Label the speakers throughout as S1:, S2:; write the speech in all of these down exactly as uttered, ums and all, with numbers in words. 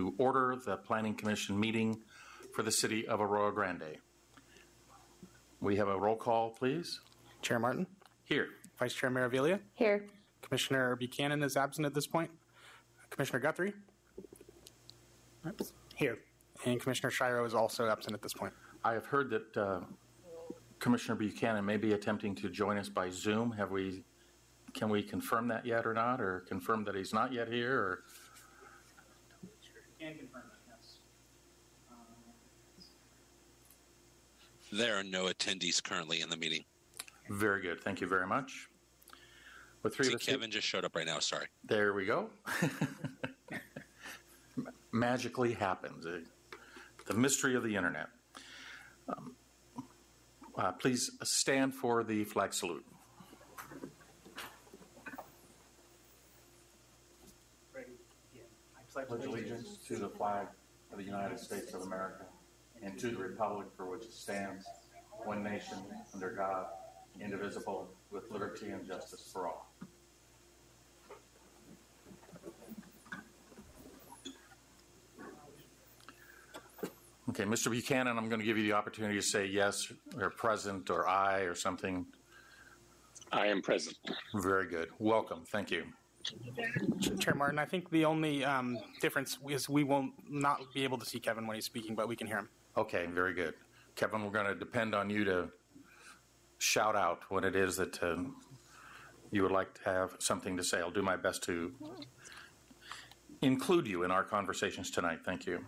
S1: to order the Planning Commission meeting for the city of Arroyo Grande. We have a roll call, please.
S2: Chair Martin.
S1: Here.
S2: Vice Chair Maravilla.
S3: Here.
S2: Commissioner Buchanan is absent at this point. Commissioner Guthrie. Here. And Commissioner Shiro is also absent at this point.
S1: I have heard that uh, Commissioner Buchanan may be attempting to join us by Zoom. Have we? Can we confirm that yet or not, or confirm that he's not yet here? Or?
S2: Sure, can confirm that, yes. Um,
S4: there are no attendees currently in the meeting.
S1: Very good. Thank you very much. With three
S4: See,
S1: of us,
S4: Kevin just showed up right now. Sorry.
S1: There we go. Magically happens. The mystery of the internet. Um, uh, please stand for the flag salute.
S2: Ready? Yeah. I
S1: Pledge allegiance to the flag of the United States of America and to the republic for which it stands, one nation, under God, indivisible, with liberty and justice for all. Okay, Mister Buchanan, I'm going to give you the opportunity to say yes or present or aye or something.
S5: I am present.
S1: Very good. Welcome. Thank you.
S2: Chair Martin, I think the only um, difference is we won't not be able to see Kevin when he's speaking, but we can hear him.
S1: Okay, very good. Kevin, we're going to depend on you to shout out when it is that uh, you would like to have something to say. I'll do my best to include you in our conversations tonight. Thank you.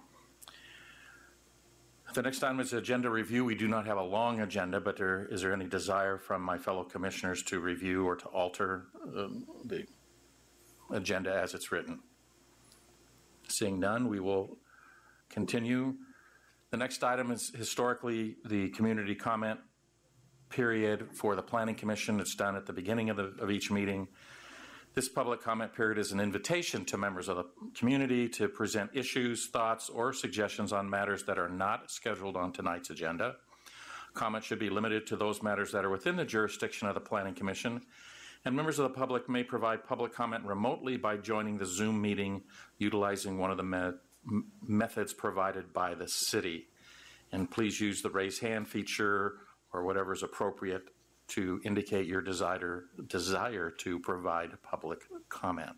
S1: The next item is agenda review. We do not have a long agenda, but there, is there any desire from my fellow commissioners to review or to alter um, the agenda as it's written? Seeing none, we will continue. The next item is historically the community comment period for the Planning Commission. It's done at the beginning of, the, of each meeting. This public comment period is an invitation to members of the community to present issues, thoughts, or suggestions on matters that are not scheduled on tonight's agenda. Comment should be limited to those matters that are within the jurisdiction of the Planning Commission, and members of the public may provide public comment remotely by joining the Zoom meeting utilizing one of the me- methods provided by the city. And please use the raise hand feature or whatever is appropriate to indicate your desire desire to provide public comment.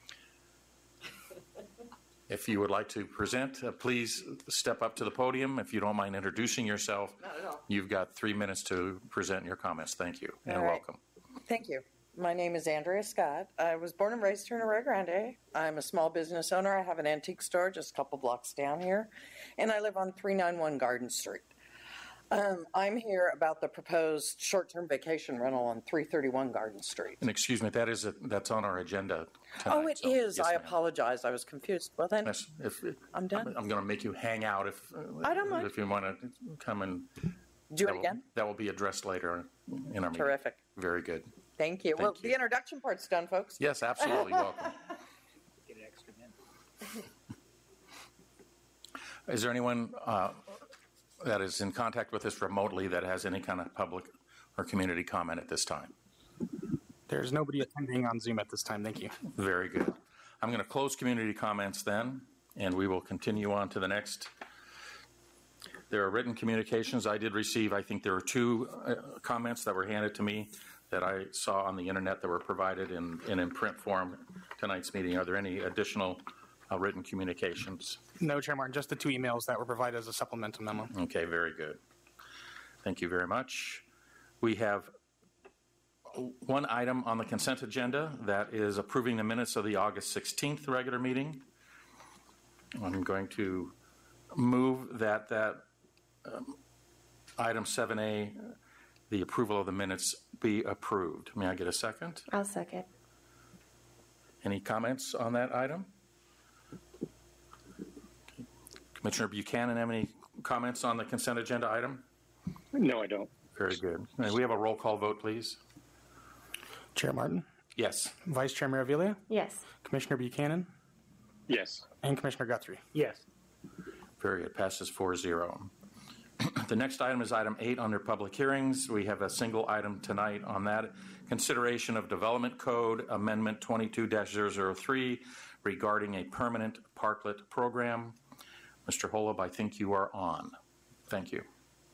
S1: If you would like to present, uh, please step up to the podium. If you don't mind introducing yourself,
S6: Not at all.
S1: You've got three minutes to present your comments. Thank you, and
S6: All right.
S1: welcome.
S6: Thank you. My name is Andrea Scott. I was born and raised here in Arroyo Grande. I'm a small business owner. I have an antique store just a couple blocks down here, and I live on three ninety-one Garden Street. Um, I'm here about the proposed short-term vacation rental on three thirty-one Garden Street.
S1: And excuse me, that is a, that's on our agenda tonight.
S6: Oh, it
S1: so,
S6: is.
S1: yes,
S6: I
S1: ma'am.
S6: apologize. I was confused. Well, then,
S1: Yes, if,
S6: I'm done.
S1: I'm, I'm going to make you hang out if
S6: I don't mind.
S1: if you want to come and
S6: Do
S1: that
S6: it
S1: will-
S6: again?
S1: That will be addressed later in our meeting.
S6: Terrific.
S1: Very good.
S6: Thank you.
S1: Thank
S6: well,
S1: you.
S6: the introduction part's done, folks.
S1: Yes, absolutely. Welcome.
S2: Get an extra minute.
S1: Is there anyone uh, that is in contact with us remotely that has any kind of public or community comment at this time?
S2: There's nobody attending on Zoom at this time. Thank you.
S1: Very good. I'm going to close community comments then, and we will continue on to the next. There are written communications. I did receive, I think there were two uh, comments that were handed to me that I saw on the internet that were provided in, in, in print form tonight's meeting. Are there any additional uh, written communications?
S2: No, Chair Martin, just the two emails that were provided as a supplemental memo.
S1: Okay, very good. Thank you very much. We have one item on the consent agenda that is approving the minutes of the August sixteenth regular meeting. I'm going to move that that um, item seven A, the approval of the minutes, be approved. May I get a second?
S3: I'll second.
S1: Any comments on that item? Commissioner Buchanan, have any comments on the consent agenda item?
S5: No, I don't.
S1: Very good. May we have a roll call vote, please?
S2: Chair Martin,
S1: Yes.
S2: Vice Chair Maravilla,
S3: Yes.
S2: Commissioner Buchanan,
S5: Yes.
S2: and Commissioner Guthrie.
S5: Yes.
S1: Very good. Passes four zero. The next item is item eight under public hearings. We have a single item tonight on that. Consideration of Development Code Amendment twenty-two dash zero zero three regarding a permanent parklet program. Mister Holub, I think you are on. Thank you.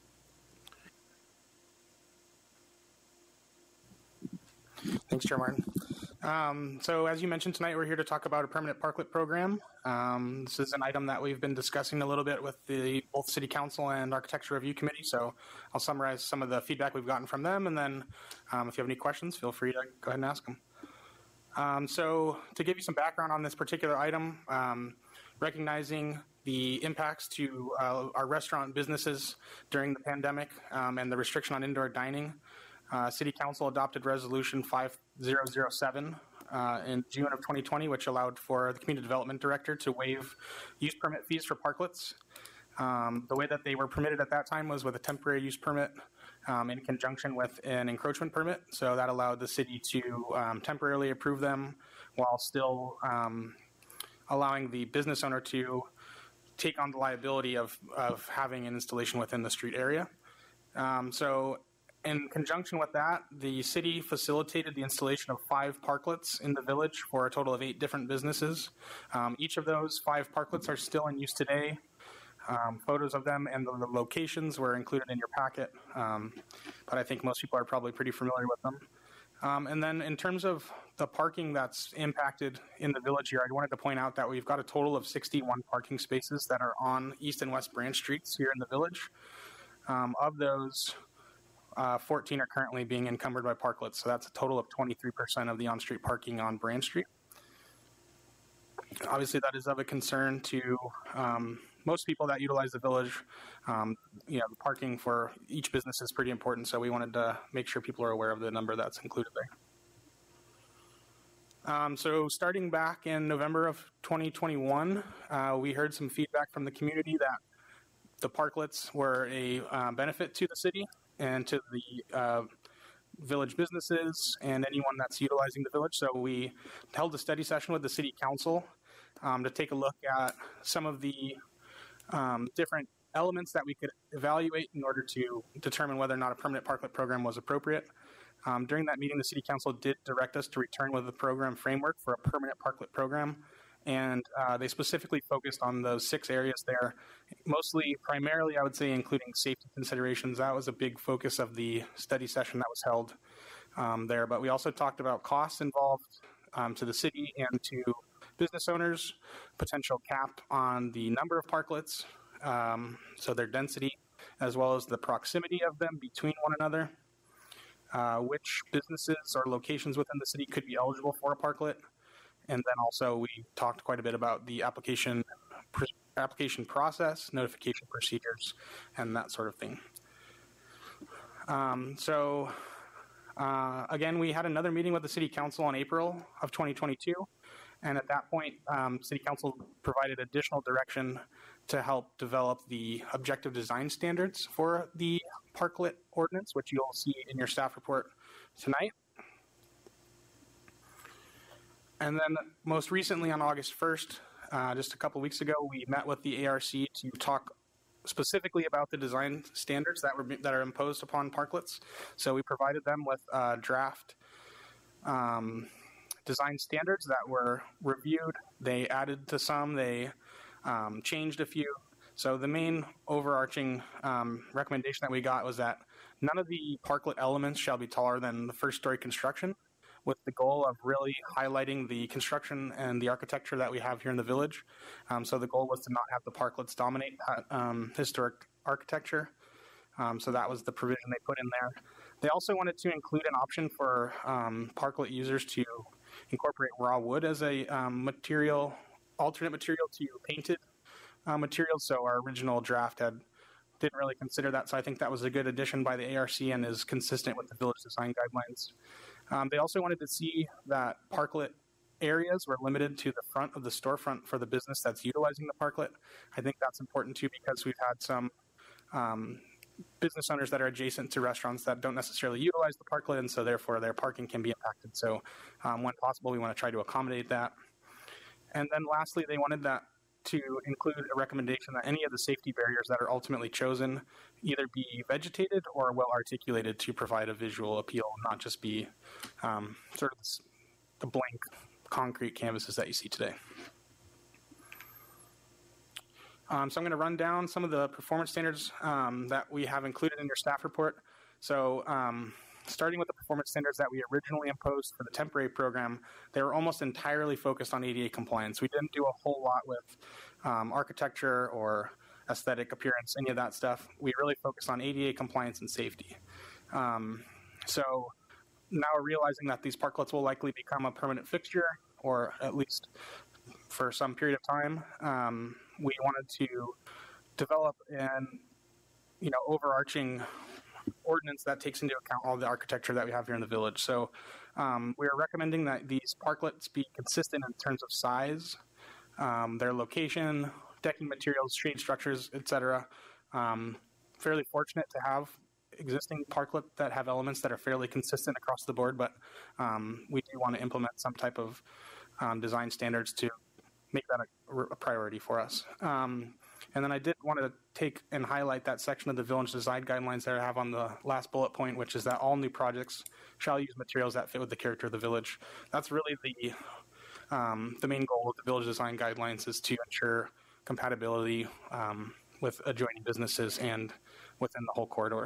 S2: Thanks, Chair Martin. Um, so as you mentioned tonight, we're here to talk about a permanent parklet program. Um, this is an item that we've been discussing a little bit with the both City Council and Architecture Review Committee. So I'll summarize some of the feedback we've gotten from them, and then um, if you have any questions, feel free to go ahead and ask them. Um, so to give you some background on this particular item, um, recognizing the impacts to uh, our restaurant businesses during the pandemic um, and the restriction on indoor dining, Uh, City Council adopted Resolution five thousand seven uh, in June of twenty twenty, which allowed for the Community Development Director to waive use permit fees for parklets. Um, the way that they were permitted at that time was with a temporary use permit um, in conjunction with an encroachment permit. So that allowed the city to um, temporarily approve them while still um, allowing the business owner to take on the liability of, of having an installation within the street area. Um, so in conjunction with that, the city facilitated the installation of five parklets in the village for a total of eight different businesses. Um, each of those five parklets are still in use today. Um, photos of them and the, the locations were included in your packet, um, but I think most people are probably pretty familiar with them. Um, and then in terms of the parking that's impacted in the village here, I wanted to point out that we've got a total of sixty-one parking spaces that are on East and West Branch Streets here in the village. Um, of those, Uh, fourteen are currently being encumbered by parklets, so that's a total of twenty-three percent of the on-street parking on Branch Street. Obviously, that is of a concern to um, most people that utilize the village. Um, you know, the parking for each business is pretty important, so we wanted to make sure people are aware of the number that's included there. Um, so starting back in November of twenty twenty-one, uh, we heard some feedback from the community that the parklets were a uh, benefit to the city and to the uh, village businesses and anyone that's utilizing the village. So we held a study session with the City Council um, to take a look at some of the um, different elements that we could evaluate in order to determine whether or not a permanent parklet program was appropriate. Um, during that meeting, the City Council did direct us to return with a program framework for a permanent parklet program. And uh, they specifically focused on those six areas there, mostly, primarily, I would say, including safety considerations. That was a big focus of the study session that was held um, there. But we also talked about costs involved um, to the city and to business owners, potential cap on the number of parklets, um, so their density, as well as the proximity of them between one another, uh, which businesses or locations within the city could be eligible for a parklet. And then also we talked quite a bit about the application pr- application process, notification procedures, and that sort of thing. Um, so uh, again, we had another meeting with the City Council in April of twenty twenty-two. And at that point, um, City Council provided additional direction to help develop the objective design standards for the parklet ordinance, which you'll see in your staff report tonight. And then most recently on August first, uh, just a couple weeks ago, we met with the A R C to talk specifically about the design standards that were that are imposed upon parklets. So we provided them with uh, draft um, design standards that were reviewed. They added to some, they um, changed a few. So the main overarching um, recommendation that we got was that none of the parklet elements shall be taller than the first story construction, with the goal of really highlighting the construction and the architecture that we have here in the village. Um, so the goal was to not have the parklets dominate that um, historic architecture. Um, so that was the provision they put in there. They also wanted to include an option for um, parklet users to incorporate raw wood as a um, material, alternate material to painted uh, materials. So our original draft had didn't really consider that. So I think that was a good addition by the A R C and is consistent with the village design guidelines. Um, they also wanted to see that parklet areas were limited to the front of the storefront for the business that's utilizing the parklet. I think that's important too, because we've had some um, business owners that are adjacent to restaurants that don't necessarily utilize the parklet, and so therefore their parking can be impacted. So um, when possible, we want to try to accommodate that. And then lastly, they wanted that to include a recommendation that any of the safety barriers that are ultimately chosen either be vegetated or well articulated to provide a visual appeal, not just be um, sort of the blank concrete canvases that you see today. Um, so I'm going to run down some of the performance standards um, that we have included in your staff report. So um, starting with the performance standards that we originally imposed for the temporary program, they were almost entirely focused on A D A compliance. We didn't do a whole lot with um, architecture or aesthetic appearance, any of that stuff. We really focused on A D A compliance and safety. Um, so now we're realizing that these parklets will likely become a permanent fixture, or at least for some period of time. Um, we wanted to develop an, you know, overarching ordinance that takes into account all the architecture that we have here in the village. So um, we are recommending that these parklets be consistent in terms of size, um, their location, decking materials, shade structures, et cetera. Um, fairly fortunate to have existing parklet that have elements that are fairly consistent across the board, but um, we do want to implement some type of um, design standards to make that a, a priority for us. Um, and then I did want to take and highlight that section of the village design guidelines that I have on the last bullet point, which is that all new projects shall use materials that fit with the character of the village. That's really the um, the main goal of the village design guidelines, is to ensure compatibility um, with adjoining businesses and within the whole corridor.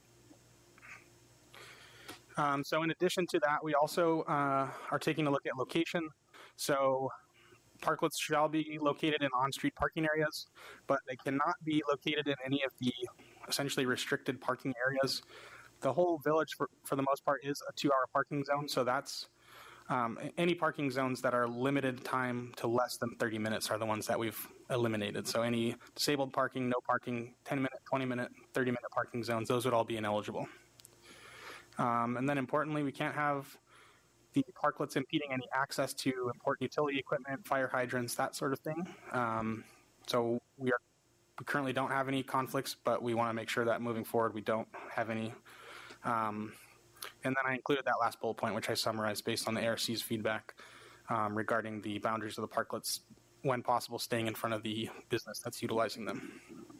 S2: Um, so in addition to that, we also uh, are taking a look at location. So parklets shall be located in on-street parking areas, but they cannot be located in any of the essentially restricted parking areas. The whole village, for, for the most part, is a two-hour parking zone, so that's um, any parking zones that are limited time to less than thirty minutes are the ones that we've eliminated. So any disabled parking, no parking, ten-minute, twenty-minute, thirty-minute parking zones, those would all be ineligible. Um, and then importantly, we can't have the parklets impeding any access to important utility equipment, fire hydrants, that sort of thing. Um, so we are we currently don't have any conflicts, but we want to make sure that moving forward we don't have any. Um, and then I included that last bullet point, which I summarized based on the A R C's feedback um, regarding the boundaries of the parklets, when possible, staying in front of the business that's utilizing them.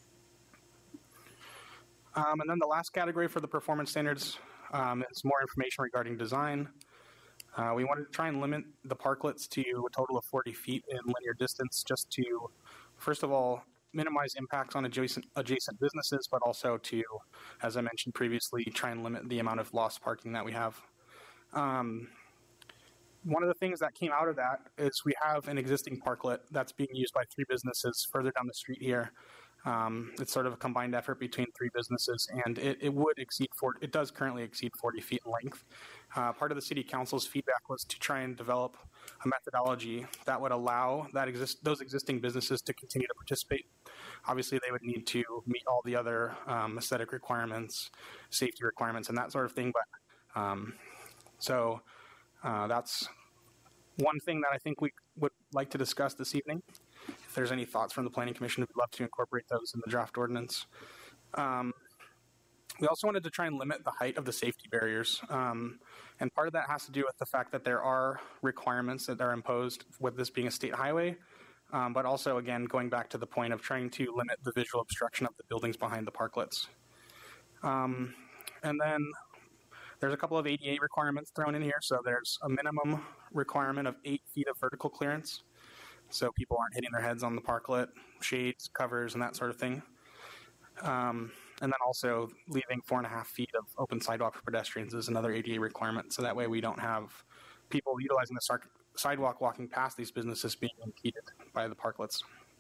S2: Um, and then the last category for the performance standards um, is more information regarding design. Uh, we wanted to try and limit the parklets to a total of forty feet in linear distance, just to, first of all, minimize impacts on adjacent adjacent businesses, but also to, as I mentioned previously, try and limit the amount of lost parking that we have. Um, one of the things that came out of that is we have an existing parklet that's being used by three businesses further down the street here. Um, it's sort of a combined effort between three businesses, and it, it would exceed forty, it does currently exceed forty feet in length. Uh, part of the city council's feedback was to try and develop a methodology that would allow that exist, those existing businesses to continue to participate. Obviously, they would need to meet all the other um, aesthetic requirements, safety requirements, and that sort of thing. But um, so uh, that's one thing that I think we would like to discuss this evening. If there's any thoughts from the Planning Commission, we'd love to incorporate those in the draft ordinance. Um, we also wanted to try and limit the height of the safety barriers. Um, and part of that has to do with the fact that there are requirements that are imposed with this being a state highway. Um, but also, again, going back to the point of trying to limit the visual obstruction of the buildings behind the parklets. Um, and then there's a couple of A D A requirements thrown in here. So there's a minimum requirement of eight feet of vertical clearance, so people aren't hitting their heads on the parklet, shades, covers, and that sort of thing. Um, and then also leaving four and a half feet of open sidewalk for pedestrians is another A D A requirement, so that way we don't have people utilizing the sidewalk walking past these businesses being impeded by the parklets.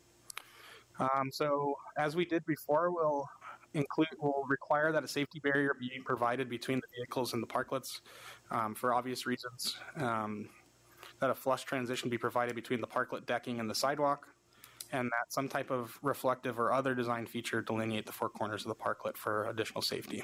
S2: Um, so as we did before, we'll include, we'll require that a safety barrier be provided between the vehicles and the parklets um, for obvious reasons. Um, that a flush transition be provided between the parklet decking and the sidewalk, and that some type of reflective or other design feature delineate the four corners of the parklet for additional safety.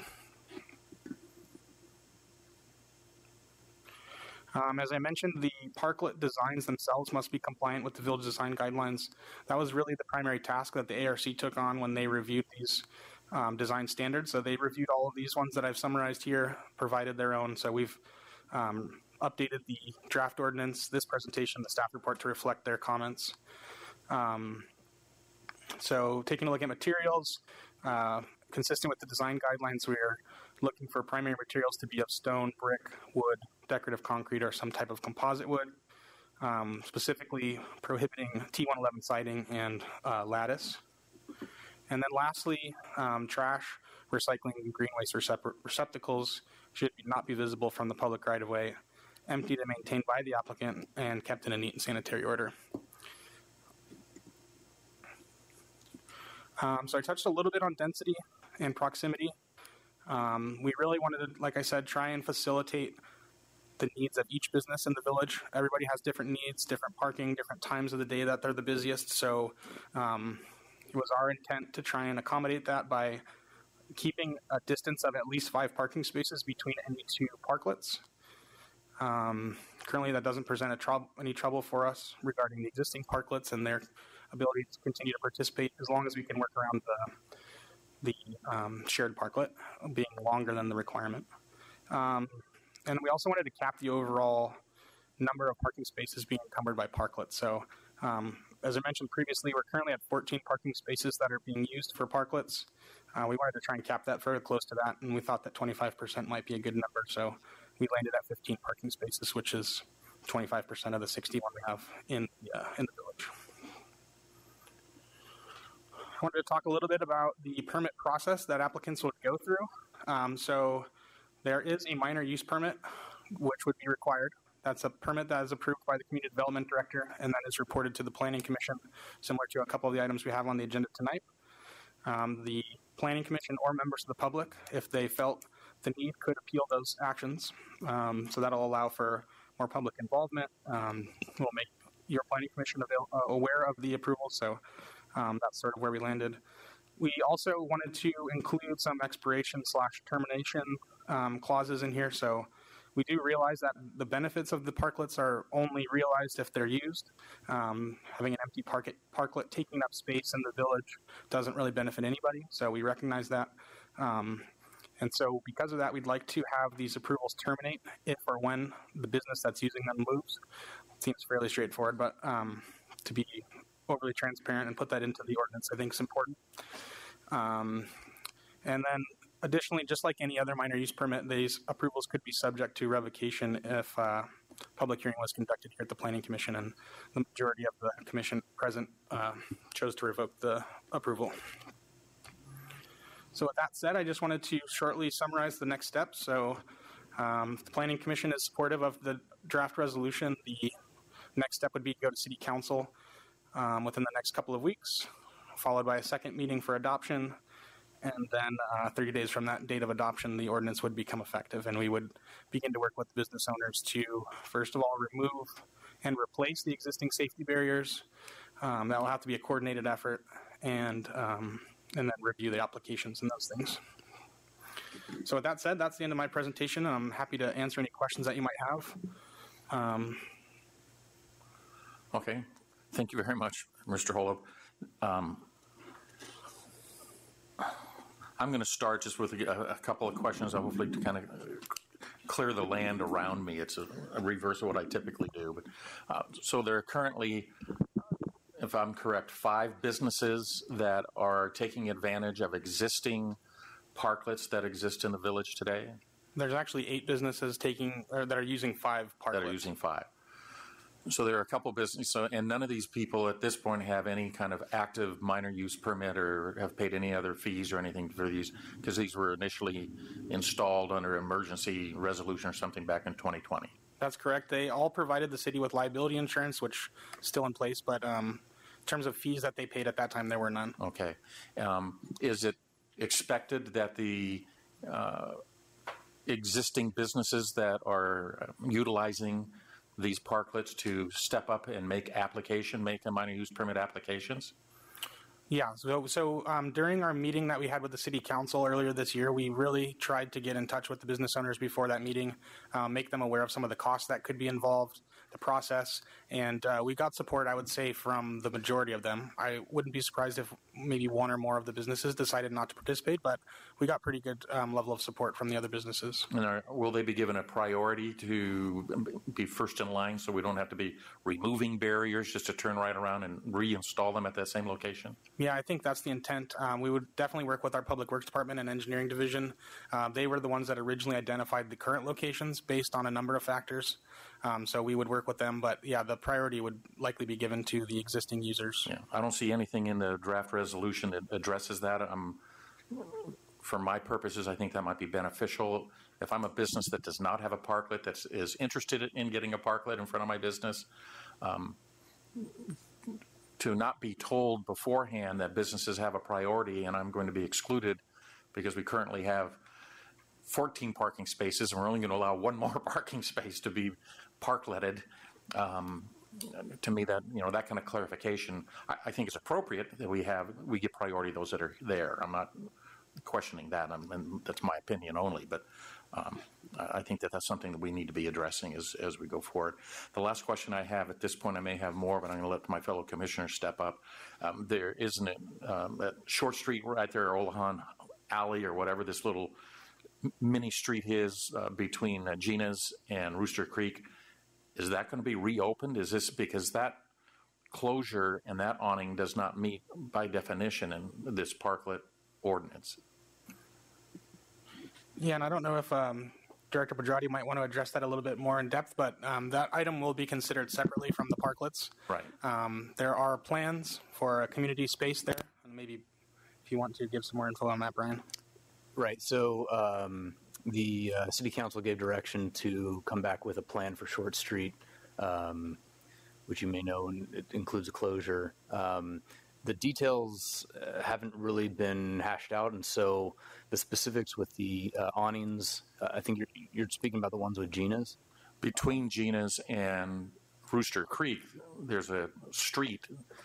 S2: Um, as I mentioned, the parklet designs themselves must be compliant with the village design guidelines. That was really the primary task that the A R C took on when they reviewed these um, design standards. So they reviewed all of these ones that I've summarized here, provided their own. So we've um, updated the draft ordinance, this presentation, the staff report to reflect their comments. Um, so taking a look at materials, uh, consistent with the design guidelines, we're looking for primary materials to be of stone, brick, wood, decorative concrete, or some type of composite wood. um, specifically prohibiting T one eleven siding and uh, lattice. And then lastly, um, trash, recycling, and green waste recep- receptacles should not be visible from the public right-of-way, emptied and maintained by the applicant, and kept in a neat and sanitary order. Um, so I touched a little bit on density and proximity. Um, we really wanted to, like I said, try and facilitate the needs of each business in the village. Everybody has different needs, different parking, different times of the day that they're the busiest. So um, it was our intent to try and accommodate that by keeping a distance of at least five parking spaces between any two parklets. Um, currently, that doesn't present a trou- any trouble for us regarding the existing parklets and their ability to continue to participate, as long as we can work around the, the um, shared parklet being longer than the requirement. Um, and we also wanted to cap the overall number of parking spaces being encumbered by parklets. So um, as I mentioned previously, we're currently at fourteen parking spaces that are being used for parklets. Uh, we wanted to try and cap that very close to that, and we thought that twenty-five percent might be a good number. So we landed at fifteen parking spaces, which is twenty-five percent of the sixty-one we have in, uh, in the village. I wanted to talk a little bit about the permit process that applicants would go through. Um, so there is a minor use permit, which would be required. That's a permit that is approved by the Community Development Director and that is reported to the Planning Commission, similar to a couple of the items we have on the agenda tonight. Um, the Planning Commission or members of the public, if they felt the need, could appeal those actions. Um, so that'll allow for more public involvement. Um, we'll make your Planning Commission avail- uh, aware of the approval. So um, that's sort of where we landed. We also wanted to include some expiration slash termination um, clauses in here. So we do realize that the benefits of the parklets are only realized if they're used. Um, having an empty park- parklet taking up space in the village doesn't really benefit anybody, so we recognize that. Um, and so because of that, we'd like to have these approvals terminate if or when the business that's using them moves. It seems fairly straightforward, but um, to be overly transparent and put that into the ordinance, I think is important. Um, and then additionally, just like any other minor use permit, these approvals could be subject to revocation if uh, public hearing was conducted here at the Planning Commission and the majority of the commission present uh, chose to revoke the approval. So with that said, I just wanted to shortly summarize the next steps. So um, the Planning Commission is supportive of the draft resolution. The next step would be to go to City Council um, within the next couple of weeks, followed by a second meeting for adoption. And then uh, thirty days from that date of adoption, the ordinance would become effective, and we would begin to work with business owners to, first of all, remove and replace the existing safety barriers. Um, that will have to be a coordinated effort, and um, and then review the applications and those things. So with that said, that's the end of my presentation. I'm happy to answer any questions that you might have. Um,
S1: Okay. Thank you very much, Mister Holub. Um, I'm going to start just with a, a couple of questions, hopefully to kind of clear the land around me. It's a, a reverse of what I typically do. But uh, so there are currently, if I'm correct, five businesses that are taking advantage of existing parklets that exist in the village today.
S2: There's actually eight businesses taking or that are using five parklets.
S1: That are using five. So there are a couple businesses, so, and none of these people at this point have any kind of active minor use permit or have paid any other fees or anything for these, because these were initially installed under emergency resolution or something back in twenty twenty.
S2: That's correct. They all provided the city with liability insurance, which is still in place, but um, in terms of fees that they paid at that time, there were none.
S1: Okay. Um, is it expected that the uh, existing businesses that are utilizing these parklets to step up and make application, make a minor use permit applications?
S2: Yeah, so so um, during our meeting that we had with the City Council earlier this year, we really tried to get in touch with the business owners before that meeting, um, make them aware of some of the costs that could be involved, the process, and uh, we got support, I would say, from the majority of them. I wouldn't be surprised if maybe one or more of the businesses decided not to participate, but we got pretty good um, level of support from the other businesses.
S1: And are, will they be given a priority to be first in line so we don't have to be removing barriers just to turn right around and reinstall them at that same location?
S2: Yeah, I think that's the intent. Um, we would definitely work with our Public Works Department and Engineering Division. Uh, they were the ones that originally identified the current locations based on a number of factors. Um, so we would work with them, but yeah, the priority would likely be given to the existing users.
S1: Yeah, I don't see anything in the draft resolution that addresses that. Um, for my purposes, I think that might be beneficial. If I'm a business that does not have a parklet, that is interested in getting a parklet in front of my business, um, to not be told beforehand that businesses have a priority and I'm going to be excluded because we currently have fourteen parking spaces and we're only going to allow one more parking space to be parkletted. Um, to me, that, you know, that kind of clarification, I, I think is appropriate that we have, we give priority to those that are there. I'm not questioning that, I'm, and that's my opinion only, but um, I think that that's something that we need to be addressing as, as we go forward. The last question I have at this point, I may have more, but I'm going to let my fellow commissioners step up. Um, there isn't it, um, that Short Street right there, Olahan Alley or whatever this little mini street is uh, between uh, Gina's and Rooster Creek. Is that going to be reopened? Is this because that closure and that awning does not meet by definition in this parklet ordinance?
S2: Yeah, and I don't know if um, Director Pedrati might want to address that a little bit more in depth, but um, that item will be considered separately from the parklets.
S1: Right.
S2: Um, there are plans for a community space there, and maybe if you want to give some more info on that, Brian.
S3: Right. So um, the uh, City Council gave direction to come back with a plan for Short Street, um, which you may know it includes a closure. Um, the details uh, haven't really been hashed out, and so the specifics with the uh, awnings, uh, I think you're, you're speaking about the ones with Gina's?
S1: Between Gina's and Rooster Creek, there's a street,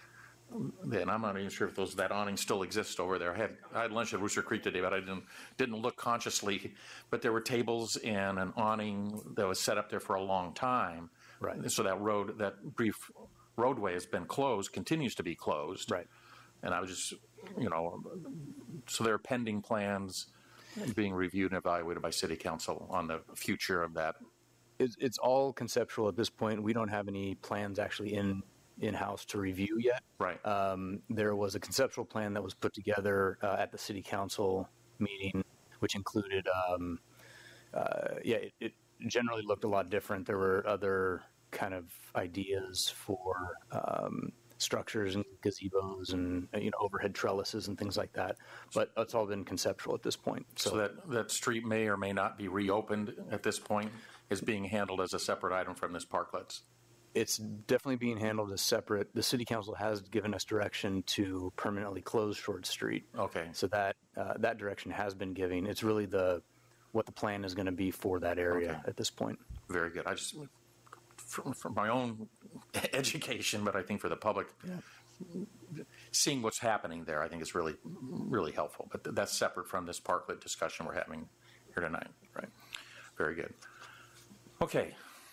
S1: and I'm not even sure if those that awning still exists over there. I had I had lunch at Rooster Creek today, but I didn't didn't look consciously. But there were tables and an awning that was set up there for a long time.
S3: Right.
S1: So that road, that brief roadway has been closed, continues to be closed.
S3: Right.
S1: And I was just, you know, so there are pending plans being reviewed and evaluated by City Council on the future of that.
S3: It's, it's all conceptual at this point. We don't have any plans actually in in-house to review yet.
S1: Right.
S3: Um, there was a conceptual plan that was put together uh, at the City Council meeting, which included, um, uh, yeah, it, it generally looked a lot different. There were other kind of ideas for um, structures and gazebos and, you know, overhead trellises and things like that. But it's all been conceptual at this point.
S1: So, so that, that street may or may not be reopened at this point, is being handled as a separate item from this parklets.
S3: It's definitely being handled as separate. The City Council has given us direction to permanently close Short Street.
S1: Okay.
S3: So that uh, that direction has been given. It's really the what the plan is going to be for that area
S1: Okay.
S3: at this point.
S1: Very good. I just, for, for my own education, but I think for the public, yeah. seeing what's happening there, I think is really, really helpful. But th- that's separate from this parklet discussion we're having here tonight.
S3: Right.
S1: Very good. Okay.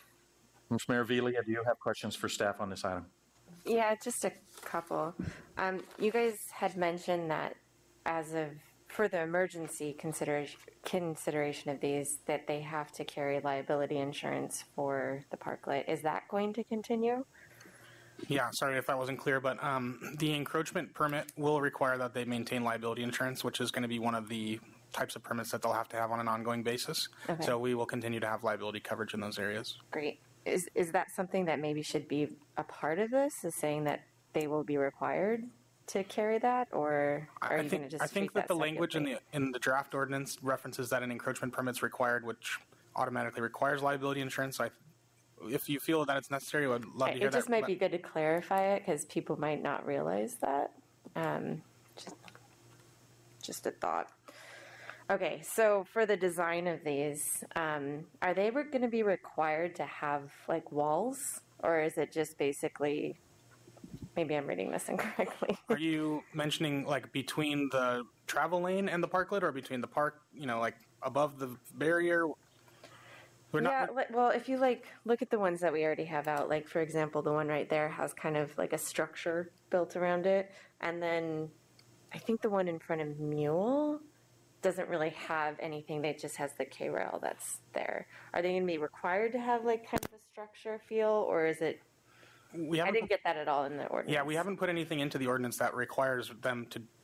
S1: Miz Mayor Velia, do you have questions for staff on this item?
S7: Yeah, just a couple. Um, you guys had mentioned that as of for the emergency consideration consideration of these, that they have to carry liability insurance for the parklet. Is that going to continue?
S2: Yeah, sorry if that wasn't clear, but um, the encroachment permit will require that they maintain liability insurance, which is going to be one of the types of permits that they'll have to have on an ongoing basis.
S7: Okay.
S2: So we will continue to have liability coverage in those areas.
S7: Great. Is is that something that maybe should be a part of this? Is saying that they will be required to carry that, or are
S2: I
S7: you going
S2: think
S7: to just
S2: I think
S7: treat
S2: that the language in
S7: separately?
S2: the in the draft ordinance references that an encroachment permit is required, which automatically requires liability insurance. So I, if you feel that it's necessary, I would love to hear
S7: It
S2: that.
S7: just might be good to clarify it because people might not realize that. Um, just, just a thought. Okay, so for the design of these, um, are they going to be required to have like walls, or is it just basically? Maybe I'm reading this incorrectly.
S2: Are you mentioning like between the travel lane and the parklet, or between the park? You know, like above the barrier. We're
S7: yeah,
S2: not.
S7: li- well, if you like look at the ones that we already have out, like for example, the one right there has kind of like a structure built around it, and then I think the one in front of Mule doesn't really have anything. That just has the K rail that's there. Are they going to be required to have like kind of a structure feel, or is it?
S2: We
S7: I
S2: haven't.
S7: didn't get that at all in the ordinance.
S2: Yeah, we haven't put anything into the ordinance that requires them to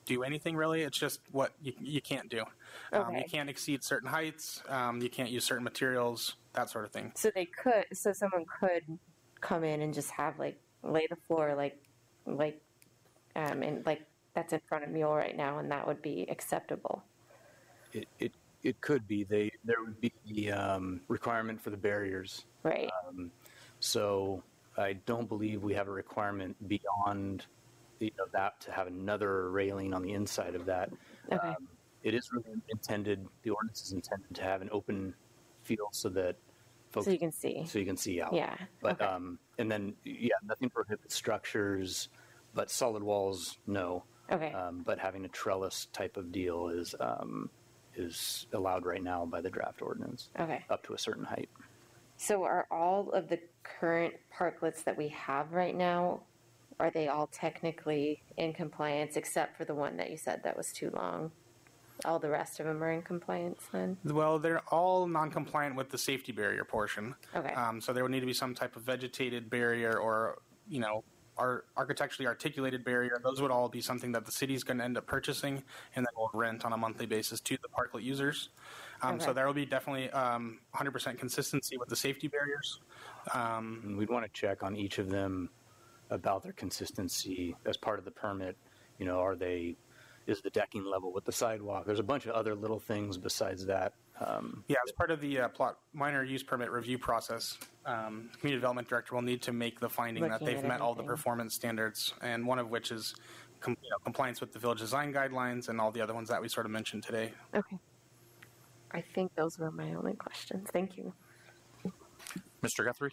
S2: do anything really. It's just what you, you can't do. Um,
S7: Okay.
S2: you can't exceed certain heights. Um, you can't use certain materials, that sort of thing.
S7: So they could, so someone could come in and just have like lay the floor like, like, um, and like that's in front of Mule right now, and that would be acceptable.
S3: It it, it could be. They there would be the um, requirement for the barriers.
S7: Right.
S3: So I don't believe we have a requirement beyond you know, that to have another railing on the inside of that.
S7: Okay.
S3: Um, it is really intended. The ordinance is intended to have an open field so that folks
S7: So you can see.
S3: so you can see out.
S7: Yeah.
S3: But
S7: okay.
S3: um, and then yeah, nothing prohibits structures, but solid walls no.
S7: okay.
S3: Um, but having a trellis type of deal is um, is allowed right now by the draft ordinance
S7: okay.
S3: up to a certain height.
S7: So are all of the current parklets that we have right now, are they all technically in compliance except for the one that you said that was too long? All the rest of them are in compliance then?
S2: Well, they're all non-compliant with the safety barrier portion.
S7: Okay.
S2: Um, so there would need to be some type of vegetated barrier or, you know, our architecturally articulated barrier. Those would all be something that the city's going to end up purchasing and then we'll rent on a monthly basis to the parklet users. Um,
S7: Okay.
S2: So there will be definitely um, one hundred percent consistency with the safety barriers. Um,
S3: And we'd want to check on each of them about their consistency as part of the permit. You know, are they, is the decking level with the sidewalk? There's a bunch of other little things besides that. Um,
S2: yeah, as part of the uh, plot minor use permit review process, um, community development director will need to make the finding that
S7: Looking
S2: they've
S7: at
S2: met all the
S7: everything.
S2: performance standards, and one of which is com- you know, compliance with the village design guidelines and all the other ones that we sort of mentioned today.
S7: Okay. I think those were my only questions. Thank you.
S1: Mister Guthrie?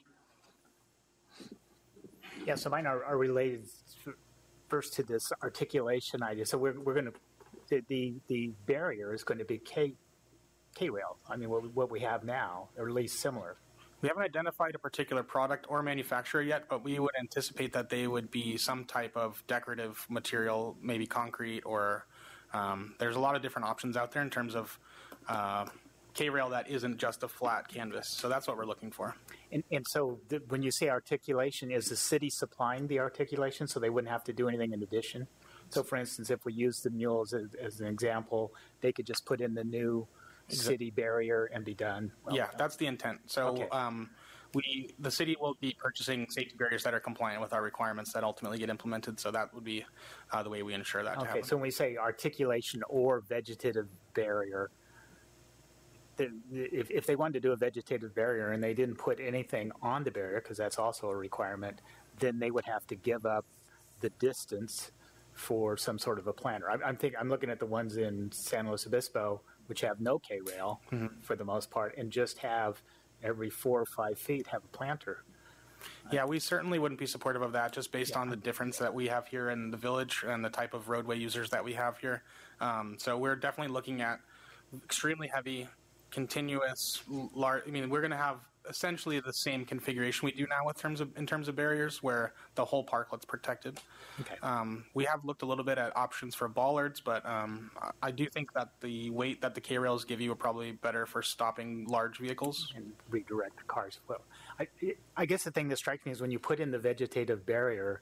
S8: Yeah, so mine are, are related f- first to this articulation idea. So we're, we're going to, the, the, the barrier is going to be K, K-rail. I mean, what, we- what we have now, or at least similar.
S2: We haven't identified a particular product or manufacturer yet, but we would anticipate that they would be some type of decorative material, maybe concrete, or um, there's a lot of different options out there in terms of uh, K-rail that isn't just a flat canvas. So that's what we're looking for.
S8: And, and so the, when you say articulation, is the city supplying the articulation so they wouldn't have to do anything in addition? So, for instance, if we use the mules as, as an example, they could just put in the new city barrier and be done. Well,
S2: Yeah, that's the intent. So
S8: Okay.
S2: um, we, the city will be purchasing safety barriers that are compliant with our requirements that ultimately get implemented. So that would be uh, the way we ensure that to
S8: Okay,
S2: happen.
S8: so when we say articulation or vegetative barrier, the, if, if they wanted to do a vegetative barrier and they didn't put anything on the barrier, because that's also a requirement, then they would have to give up the distance for some sort of a planter. I'm, I'm thinking, I'm looking at the ones in San Luis Obispo, which have no K-rail for the most part, and just have every four or five feet have a planter.
S2: Yeah, we certainly wouldn't be supportive of that just based on the difference that we have here in the village and the type of roadway users that we have here. Um, so we're definitely looking at extremely heavy, continuous, large. I mean, we're going to have essentially the same configuration we do now with terms of in terms of barriers, where the whole parklet's protected.
S8: Okay.
S2: Um, we have looked a little bit at options for bollards, but um, I- I do think that the weight that the K rails give you are probably better for stopping large vehicles.
S8: And redirect the cars. Well, I, I guess the thing that strikes me is when you put in the vegetative barrier,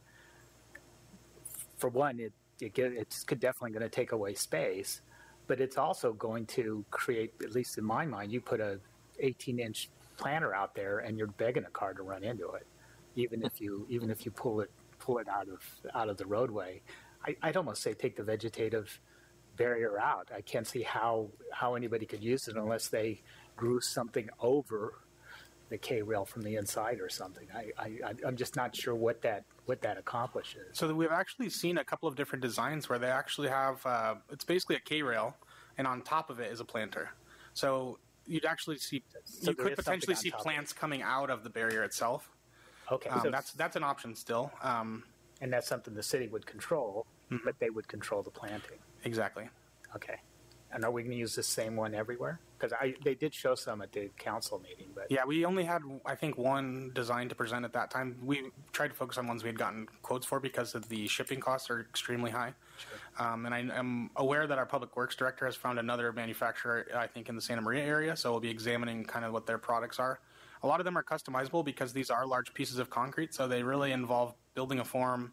S8: for one, it, it get, it's could definitely going to take away space, but it's also going to create, at least in my mind, you put a eighteen inch planter out there and you're begging a car to run into it, even if you even if you pull it pull it out of out of the roadway. I, I'd almost say take the vegetative barrier out. I can't see how how anybody could use it unless they grew something over the K rail from the inside or something. I, I I'm just not sure what that what that accomplishes.
S2: So we've actually seen a couple of different designs where they actually have uh, it's basically a K rail, and on top of it is a planter. So you'd actually see
S8: So
S2: you
S8: there
S2: could
S8: is something
S2: potentially
S8: on
S2: see
S8: top of
S2: plants coming out of the barrier itself.
S8: Okay,
S2: Um,
S8: so
S2: that's that's an option still. Um,
S8: and that's something the city would control, but they would control the planting.
S2: exactly.
S8: Okay. And are we going to use the same one everywhere? Because I they did show some at the council meeting, but
S2: Yeah, we only had I think one design to present at that time. We tried to focus on ones we had gotten quotes for because of the shipping costs are extremely high. Um, and I am aware that our public works director has found another manufacturer, I think, in the Santa Maria area. So we'll be examining kind of what their products are. A lot of them are customizable because these are large pieces of concrete, so they really involve building a form,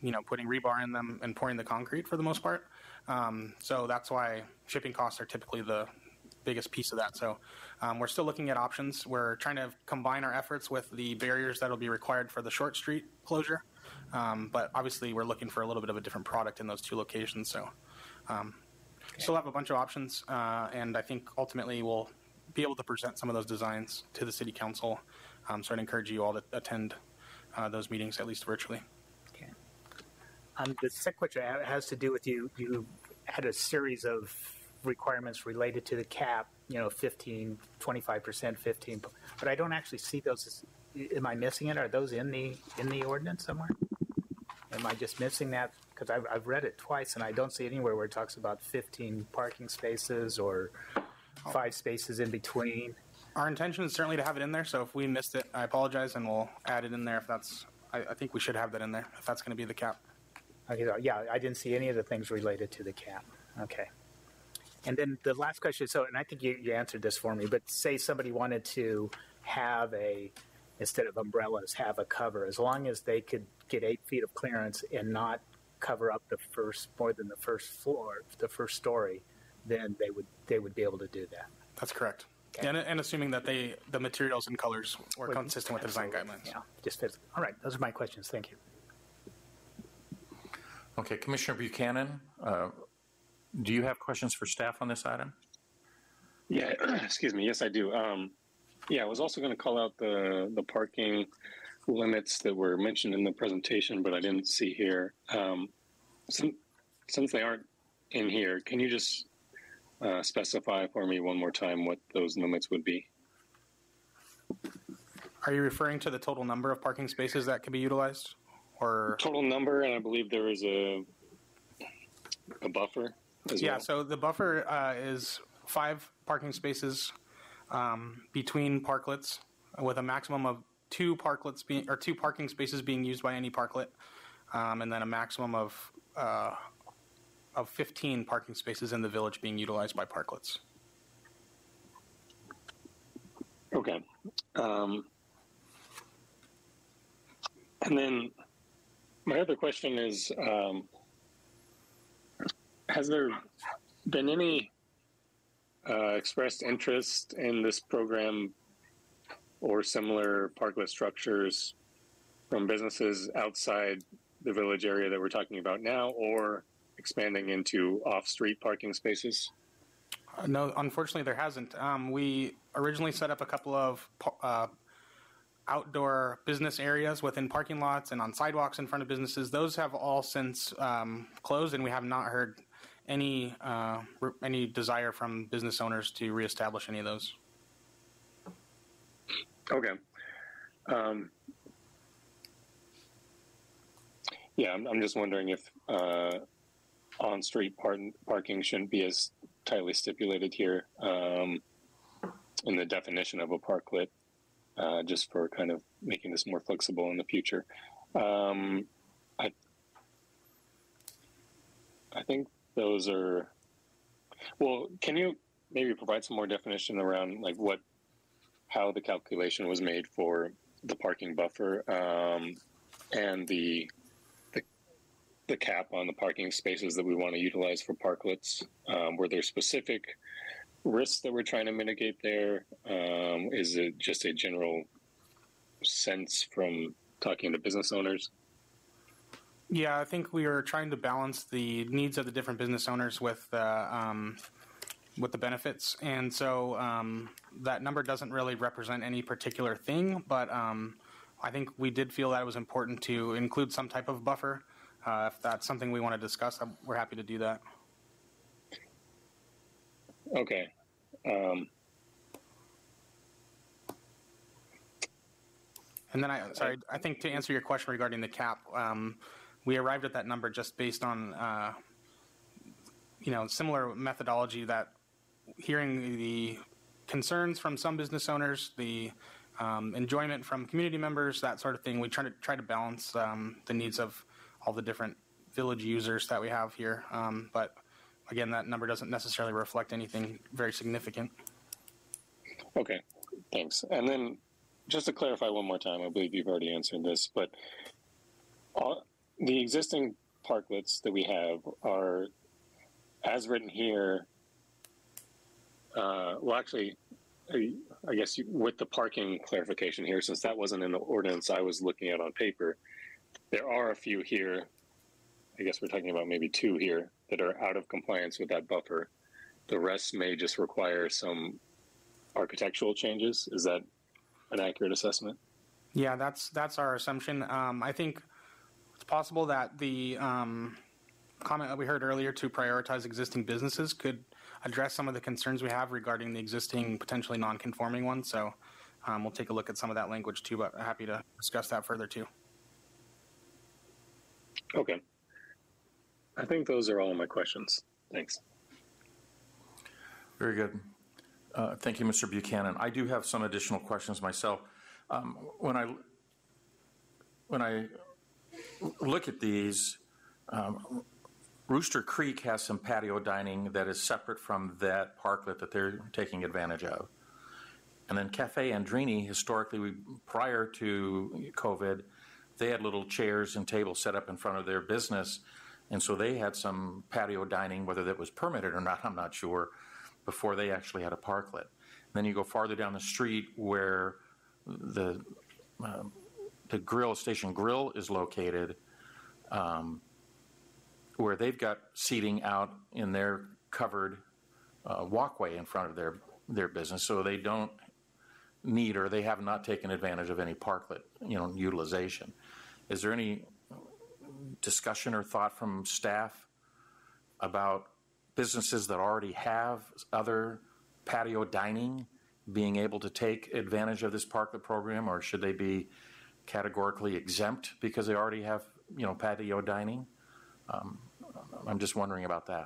S2: you know, putting rebar in them and pouring the concrete for the most part. Um, so that's why shipping costs are typically the biggest piece of that. So um, we're still looking at options. We're trying to combine our efforts with the barriers that will be required for the short street closure. Um, but obviously we're looking for a little bit of a different product in those two locations. So um, okay. Still have a bunch of options. Uh, and I think ultimately we'll be able to present some of those designs to the city council. Um, so I'd encourage you all to attend uh, those meetings, at least virtually.
S8: Okay. Um, the second question has to do with you. You had a series of requirements related to the cap, you know, fifteen, twenty-five percent, fifteen, but I don't actually see those. Am I missing it? Are those in the in the ordinance somewhere? Am I just missing that? Because I've, I've read it twice and I don't see anywhere where it talks about fifteen parking spaces or five spaces in between.
S2: Our intention is certainly to have it in there, so if we missed it, I apologize, and we'll add it in there if that's, I, I think we should have that in there, if that's going to be the cap.
S8: Okay, so yeah, I didn't see any of the things related to the cap. Okay. And then the last question, so, and I think you, you answered this for me, but say somebody wanted to have a, instead of umbrellas, have a cover, as long as they could get eight feet of clearance and not cover up the first, more than the first floor, the first story, then they would, they would be able to do that.
S2: That's correct.
S8: Okay.
S2: And, and assuming that they, the materials and colors were well, consistent with the design guidelines.
S8: Yeah, just fits. All right, those are my questions. Thank you.
S1: Okay, Commissioner Buchanan, uh, do you have questions for staff on this item?
S5: Yeah, excuse me. Yes, I do. Um, yeah, I was also going to call out the the parking limits that were mentioned in the presentation, but I didn't see here. Um, since, since they aren't in here, can you just uh, specify for me one more time what those limits would be?
S2: Are you referring to the total number of parking spaces that can be utilized? Or
S5: total number, and I believe there is a a buffer as
S2: yeah,
S5: well.
S2: so the buffer uh, is five parking spaces um, between parklets, with a maximum of two parklets being or two parking spaces being used by any parklet, um, and then a maximum of uh, of fifteen parking spaces in the village being utilized by parklets.
S5: Okay, um, and then my other question is, um, has there been any uh, expressed interest in this program or similar parklet structures from businesses outside the village area that we're talking about now, or expanding into off-street parking spaces?
S2: Uh, no, unfortunately, there hasn't. Um, we originally set up a couple of uh, outdoor business areas within parking lots and on sidewalks in front of businesses. Those have all since um, closed, and we have not heard any uh, re- any desire from business owners to reestablish any of those.
S5: Okay. Um, yeah, I'm, I'm just wondering if uh, on-street par- parking shouldn't be as tightly stipulated here um, in the definition of a parklet. Uh, just for kind of making this more flexible in the future. Um, I, I think those are, well, can you maybe provide some more definition around like what, how the calculation was made for the parking buffer um, and the, the, the cap on the parking spaces that we want to utilize for parklets? Um, were there specific risks that we're trying to mitigate there? Um, is it just a general sense from talking to business owners?
S2: Yeah, I think we are trying to balance the needs of the different business owners with uh, um, with the benefits, and so um, that number doesn't really represent any particular thing, but um, I think we did feel that it was important to include some type of buffer. Uh, if that's something we want to discuss, we're happy to do that.
S5: Okay. Um,
S2: and then I, sorry, I think to answer your question regarding the cap, um, we arrived at that number just based on, uh, you know, similar methodology that hearing the concerns from some business owners, the um, enjoyment from community members, that sort of thing. We try to try to balance um, the needs of all the different village users that we have here. Um, but again, that number doesn't necessarily reflect anything very significant.
S5: Okay, thanks. And then just to clarify one more time, I believe you've already answered this, but all, the existing parklets that we have are, as written here, uh, well, actually, I, I guess you, with the parking clarification here, since that wasn't in the ordinance I was looking at on paper, there are a few here. I guess we're talking about maybe two here that are out of compliance with that buffer. The rest may just require some architectural changes. Is that an accurate assessment?
S2: Yeah, that's that's our assumption. Um, I think it's possible that the um, comment that we heard earlier to prioritize existing businesses could address some of the concerns we have regarding the existing potentially non-conforming ones. So um, we'll take a look at some of that language too, but happy to discuss that further too.
S5: Okay. I think those are all my questions. Thanks.
S1: Very good. Uh, thank you, Mister Buchanan. I do have some additional questions myself. Um, when I when I look at these, um, Rooster Creek has some patio dining that is separate from that parklet that they're taking advantage of. And then Cafe Andrini, historically, we, prior to COVID, they had little chairs and tables set up in front of their business. And so they had some patio dining, whether that was permitted or not, I'm not sure, before they actually had a parklet. And then you go farther down the street where the uh, the grill, Station Grill, is located, um, where they've got seating out in their covered uh, walkway in front of their, their business, so they don't need or they have not taken advantage of any parklet, you know, utilization. Is there any discussion or thought from staff about businesses that already have other patio dining being able to take advantage of this parklet program, or should they be categorically exempt because they already have, you know, patio dining? Um, I'm just wondering about that.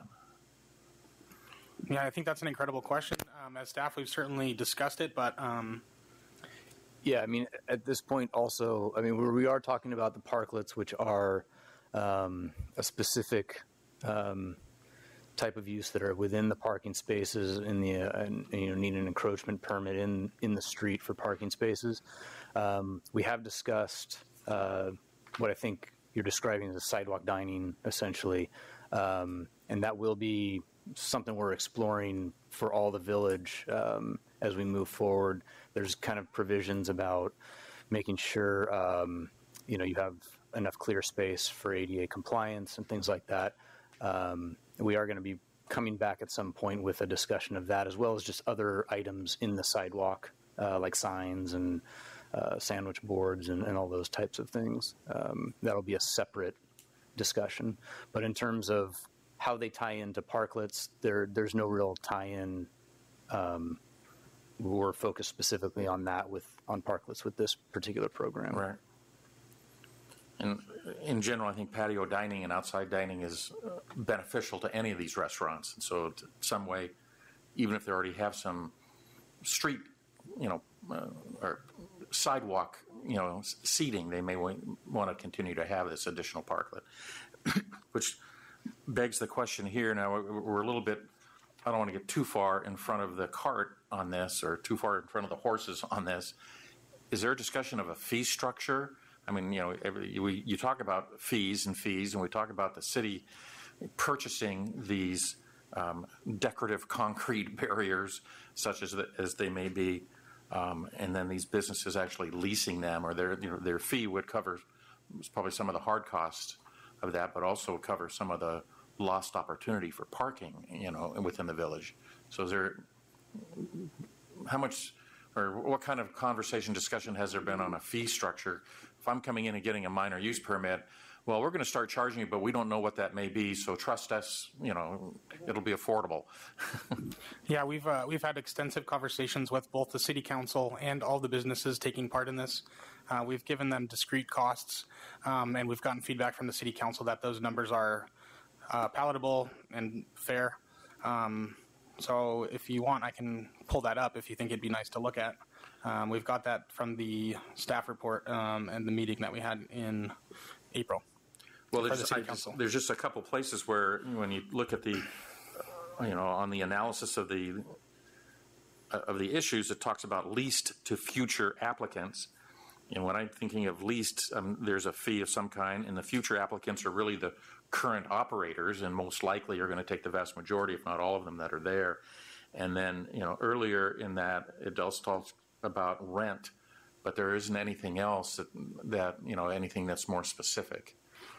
S2: Yeah, I think that's an incredible question. Um, as staff, we've certainly discussed it, but um...
S3: yeah, I mean, at this point, also, I mean, we are talking about the parklets, which are um, a specific um, type of use that are within the parking spaces in the uh, and, you know, need an encroachment permit in in the street for parking spaces. Um, we have discussed uh, what I think you're describing as a sidewalk dining, essentially, um, and that will be something we're exploring for all the village um, as we move forward. There's kind of provisions about making sure um, you know you have enough clear space for A D A compliance and things like that. Um, we are going to be coming back at some point with a discussion of that, as well as just other items in the sidewalk, uh, like signs and uh, sandwich boards and, and all those types of things. Um, that'll be a separate discussion. But in terms of how they tie into parklets, there there's no real tie-in. Um, we're focused specifically on that with on parklets with this particular program.
S1: Right. And in general, I think patio dining and outside dining is beneficial to any of these restaurants. And so, to some way, even if they already have some street, you know, uh, or sidewalk, you know, seating, they may want to continue to have this additional parklet, which begs the question here. Now, we're a little bit, I don't want to get too far in front of the cart on this or too far in front of the horses on this. Is there a discussion of a fee structure? I mean, you know, every, we, you talk about fees and fees, and we talk about the city purchasing these um, decorative concrete barriers, such as the, as they may be, um, and then these businesses actually leasing them, or their you know, their fee would cover probably some of the hard costs of that, but also cover some of the lost opportunity for parking, you know, within the village. So, is there how much? Or what kind of conversation, discussion has there been on a fee structure? If I'm coming in and getting a minor use permit, well, we're going to start charging you, but we don't know what that may be. So trust us, you know, it'll be affordable.
S2: Yeah, we've uh, we've had extensive conversations with both the city council and all the businesses taking part in this. Uh, we've given them discrete costs, um, and we've gotten feedback from the city council that those numbers are uh, palatable and fair. Um, So if you want, I can pull that up if you think it'd be nice to look at. Um, we've got that from the staff report um, and the meeting that we had in April.
S1: Well, there's just, just, there's just a couple places where when you look at the, uh, you know, on the analysis of the uh, of the issues, it talks about leased to future applicants, And when I'm thinking of leased, um, there's a fee of some kind, and the future applicants are really the current operators, and most likely are going to take the vast majority, if not all of them, that are there. And then, you know, earlier in that, it does talk about rent, but there isn't anything else that, that you know, anything that's more specific.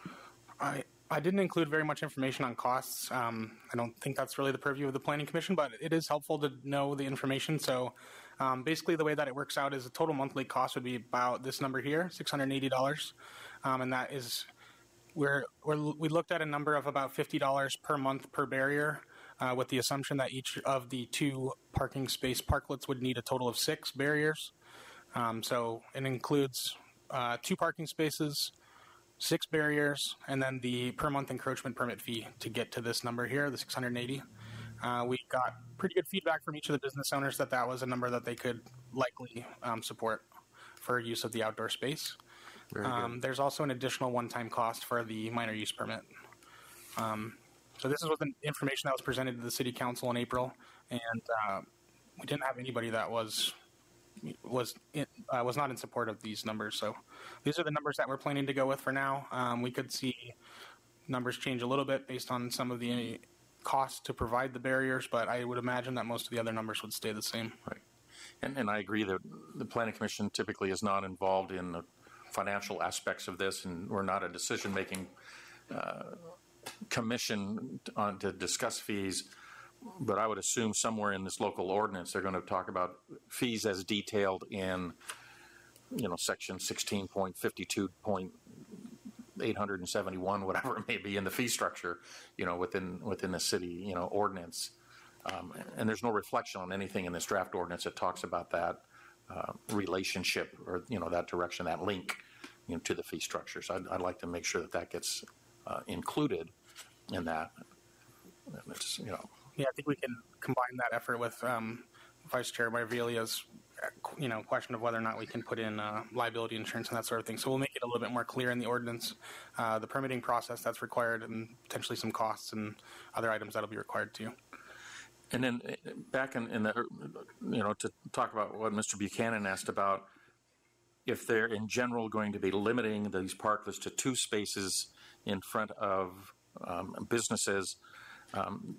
S2: I I didn't include very much information on costs. Um, I don't think that's really the purview of the Planning Commission, but it is helpful to know the information. So um, basically the way that it works out is the total monthly cost would be about this number here, six hundred eighty dollars. Um, and that is, we're, we're, we looked at a number of about fifty dollars per month per barrier uh, with the assumption that each of the two parking space parklets would need a total of six barriers. Um, so it includes uh, two parking spaces, six barriers, and then the per month encroachment permit fee to get to this number here, the six hundred eighty. Uh, we got pretty good feedback from each of the business owners that that was a number that they could likely um, support for use of the outdoor space. Um, there's also an additional one-time cost for the minor use permit. Um, so this is what the information that was presented to the City Council in April, and uh, we didn't have anybody that was was in, uh, was not in support of these numbers. So these are the numbers that we're planning to go with for now. Um, we could see numbers change a little bit based on some of the costs to provide the barriers, but I would imagine that most of the other numbers would stay the same.
S1: Right. And, and I agree that the Planning Commission typically is not involved in the financial aspects of this, and we're not a decision-making uh, commission on, to discuss fees. But I would assume somewhere in this local ordinance, they're going to talk about fees as detailed in, you know, section sixteen point fifty-two point eight hundred seventy-one, whatever it may be in the fee structure, you know, within within the city, you know, ordinance. Um, and there's no reflection on anything in this draft ordinance that talks about that uh, relationship or, you know, that direction, that link, you know, to the fee structure. So I'd, I'd like to make sure that that gets uh, included in that. And it's, you know.
S2: Yeah, I think we can combine that effort with um, Vice Chair Marvelia's, you know, question of whether or not we can put in uh, liability insurance and that sort of thing. So we'll make it a little bit more clear in the ordinance, uh, the permitting process that's required, and potentially some costs and other items that'll be required too.
S1: And then back in, in the, you know, to talk about what Mister Buchanan asked about, if they're in general going to be limiting these parklets to two spaces in front of um, businesses, um,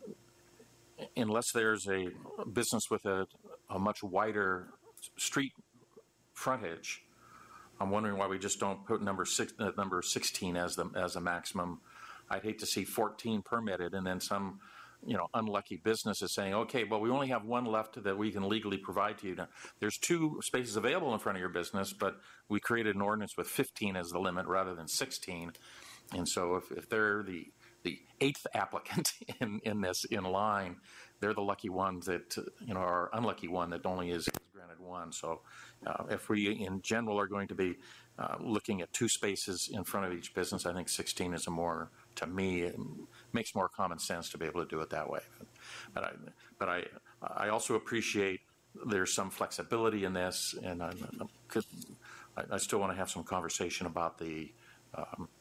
S1: unless there's a business with a, a much wider street frontage, I'm wondering why we just don't put number six, uh, number sixteen as the as a maximum. I'd hate to see fourteen permitted, and then some, you know, unlucky business is saying, okay, well, we only have one left that we can legally provide to you. Now, there's two spaces available in front of your business, but we created an ordinance with fifteen as the limit rather than sixteen. And so if, if they're the the eighth applicant in, in this in line, they're the lucky ones that, you know, are unlucky one that only is, is granted one. So uh, if we in general are going to be uh, looking at two spaces in front of each business, I think sixteen is a more, to me, it makes more common sense to be able to do it that way. But I, but I, I also appreciate there's some flexibility in this, and I, I, I still want to have some conversation about the um,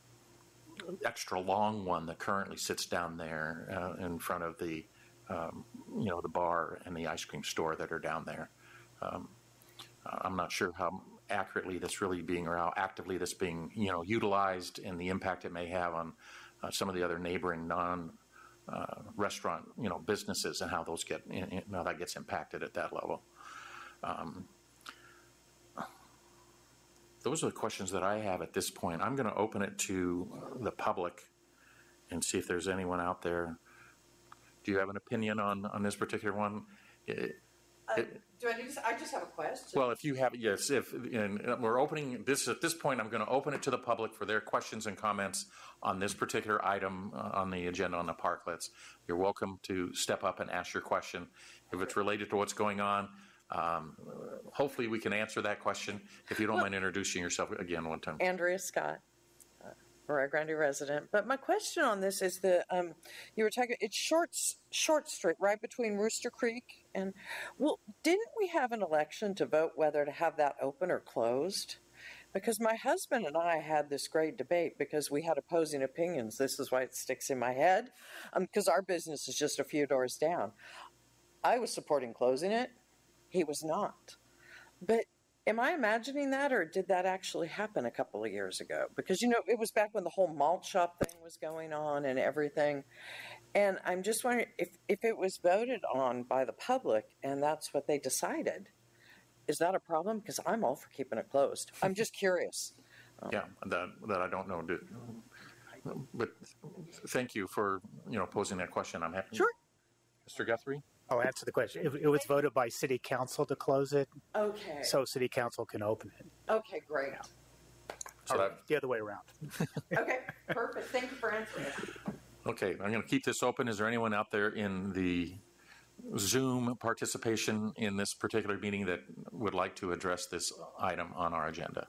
S1: extra long one that currently sits down there uh, in front of the, um, you know, the bar and the ice cream store that are down there. Um, I'm not sure how accurately this really being, or how actively this being, you know, utilized, and the impact it may have on uh, some of the other neighboring non uh, restaurant, you know, businesses, and how those get, you know, how that gets impacted at that level. Um, Those are the questions that I have at this point. I'm going to open it to the public and see if there's anyone out there. Do you have an opinion on, on this particular one? It,
S6: Uh,
S1: it,
S6: do I need to, I just have a question.
S1: well, if you have, yes, if, and we're opening this, at this point, I'm going to open it to the public for their questions and comments on this particular item uh, on the agenda on the parklets. You're welcome to step up and ask your question. If it's related to what's going on, Um, hopefully we can answer that question. If you don't mind introducing yourself again one time.
S6: Andrea Scott, uh, Rio Grande resident. But my question on this is that um, you were talking, it's short, short Street, right between Rooster Creek and, well, didn't we have an election to vote whether to have that open or closed? Because my husband and I had this great debate because we had opposing opinions. This is why it sticks in my head, because um, our business is just a few doors down. I was supporting closing it. He was not. But Am I imagining that, or did that actually happen a couple of years ago? Because, you know, it was back when the whole malt shop thing was going on and everything. And I'm just wondering if, if it was voted on by the public and that's what they decided, is that a problem? Because I'm all for keeping it closed. I'm just curious.
S1: Yeah, that, that I don't know. Do- But thank you for, you know, posing that question. I'm happy.
S6: Sure.
S1: Mister Guthrie?
S8: I'll answer the question. It, it was voted by city council to close it,
S6: Okay.
S8: so city council can open it.
S6: Okay, great.
S1: So
S8: Or
S1: that,
S8: the other way around.
S6: Okay, perfect. Thank you for answering it.
S1: okay, I'm going to keep this open. Is there anyone out there in the Zoom participation in this particular meeting that would like to address this item on our agenda?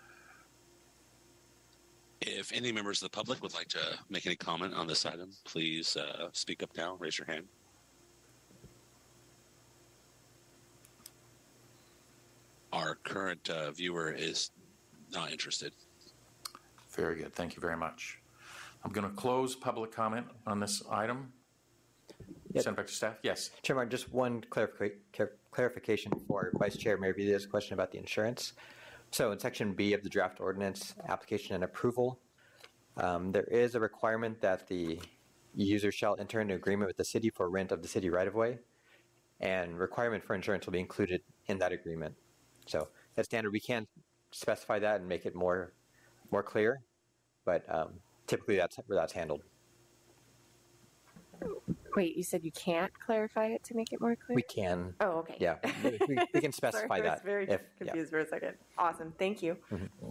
S4: If any members of the public would like to make any comment on this item, please uh, speak up now. Raise your hand. Our current uh, viewer is not interested.
S1: Very good. Thank you very much. I'm going to close public comment on this item.
S9: Yep.
S1: Send it back to staff. Yes.
S9: Chairman, just one clarific- clarification for Vice Chair Mayor Vita's question about the insurance. So in Section B of the draft ordinance, application and approval, um, there is a requirement that the user shall enter into agreement with the city for rent of the city right-of-way, and requirement for insurance will be included in that agreement. So that's standard. We can specify that and make it more more clear, but um, typically that's where that's handled.
S7: Wait, you said you can't clarify it to make it more clear?
S9: We can,
S7: Oh, okay.
S9: yeah, we, we, we can specify
S7: Sorry, I was
S9: that.
S7: very
S9: if, yeah.
S7: confused for a second. Awesome. Thank you.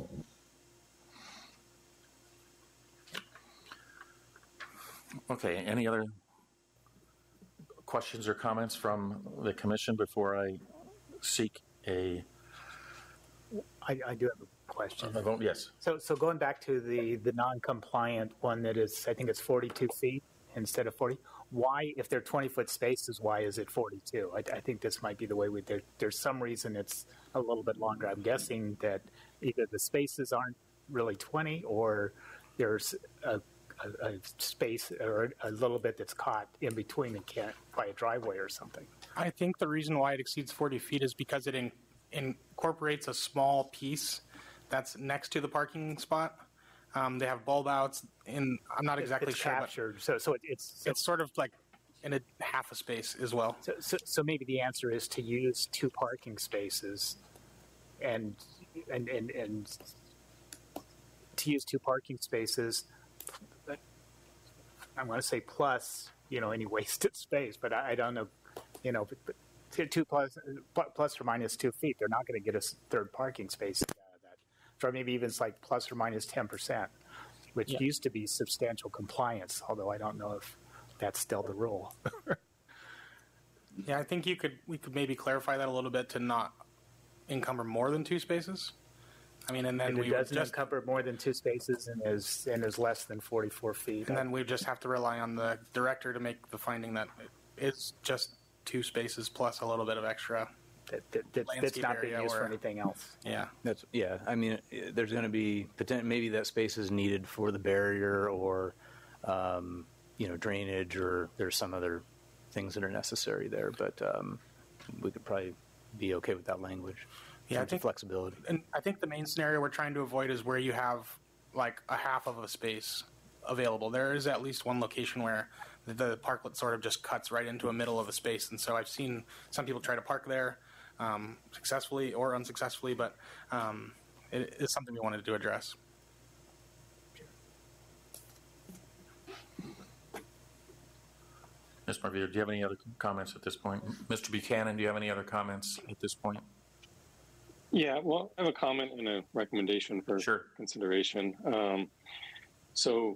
S1: Okay. Any other questions or comments from the commission before I seek a,
S8: I, I do have a question.
S1: a vote? Yes.
S8: So, so going back to the, the non-compliant one that is, I think it's forty-two feet instead of forty. Why, if they're twenty-foot spaces, why is it forty-two? I, I think this might be the way we, there, there's some reason it's a little bit longer. I'm guessing that either the spaces aren't really twenty, or there's a, a, a space or a little bit that's caught in between and can't, by a driveway or something.
S2: I think the reason why it exceeds forty feet is because it in, incorporates a small piece that's next to the parking spot. Um, they have bulb outs in, I'm not exactly
S8: it's
S2: sure,
S8: captured. So, so it, it's,
S2: but it's sort of like in a half a space as well.
S8: So, so, so maybe the answer is to use two parking spaces, and and and, and to use two parking spaces. I'm going to say plus, you know, any wasted space, but I, I don't know, you know, but, but two plus plus or minus two feet. They're not going to get a third parking space out of that. So maybe even it's like plus or minus ten percent, which
S2: Yeah.
S8: used to be substantial compliance. Although I don't know if that's still the rule.
S2: Yeah, I think you could, we could maybe clarify that a little bit to not encumber more than two spaces. I mean, and then
S8: And
S2: we
S8: it
S2: would
S8: doesn't
S2: just,
S8: cover more than two spaces and is and is less than forty-four feet.
S2: and then we just have to rely on the director to make the finding that it's just two spaces plus a little bit of extra.
S8: that, that, that, that's
S2: landscape
S8: not being
S2: area
S8: used for
S2: or-
S8: anything else.
S2: Yeah.
S3: That's yeah. I mean, eh, there's going to be potent, maybe that space is needed for the barrier or, um, you know, drainage, or there's some other things that are necessary there. But um, we could probably be okay with that language. in
S2: Yeah, I
S3: terms of
S2: think-
S3: flexibility.
S2: And I think the main scenario we're trying to avoid is where you have like a half of a space available. There is at least one location where the, the parklet sort of just cuts right into a middle of a space. And so I've seen some people try to park there um, successfully or unsuccessfully, but um, it is something we wanted to address.
S1: Miz Marvita, do you have any other comments at this point? Mister Buchanan, do you have any other comments at this point?
S5: Yeah, well, I have a comment and a recommendation for
S1: Sure.
S5: consideration. Um, so,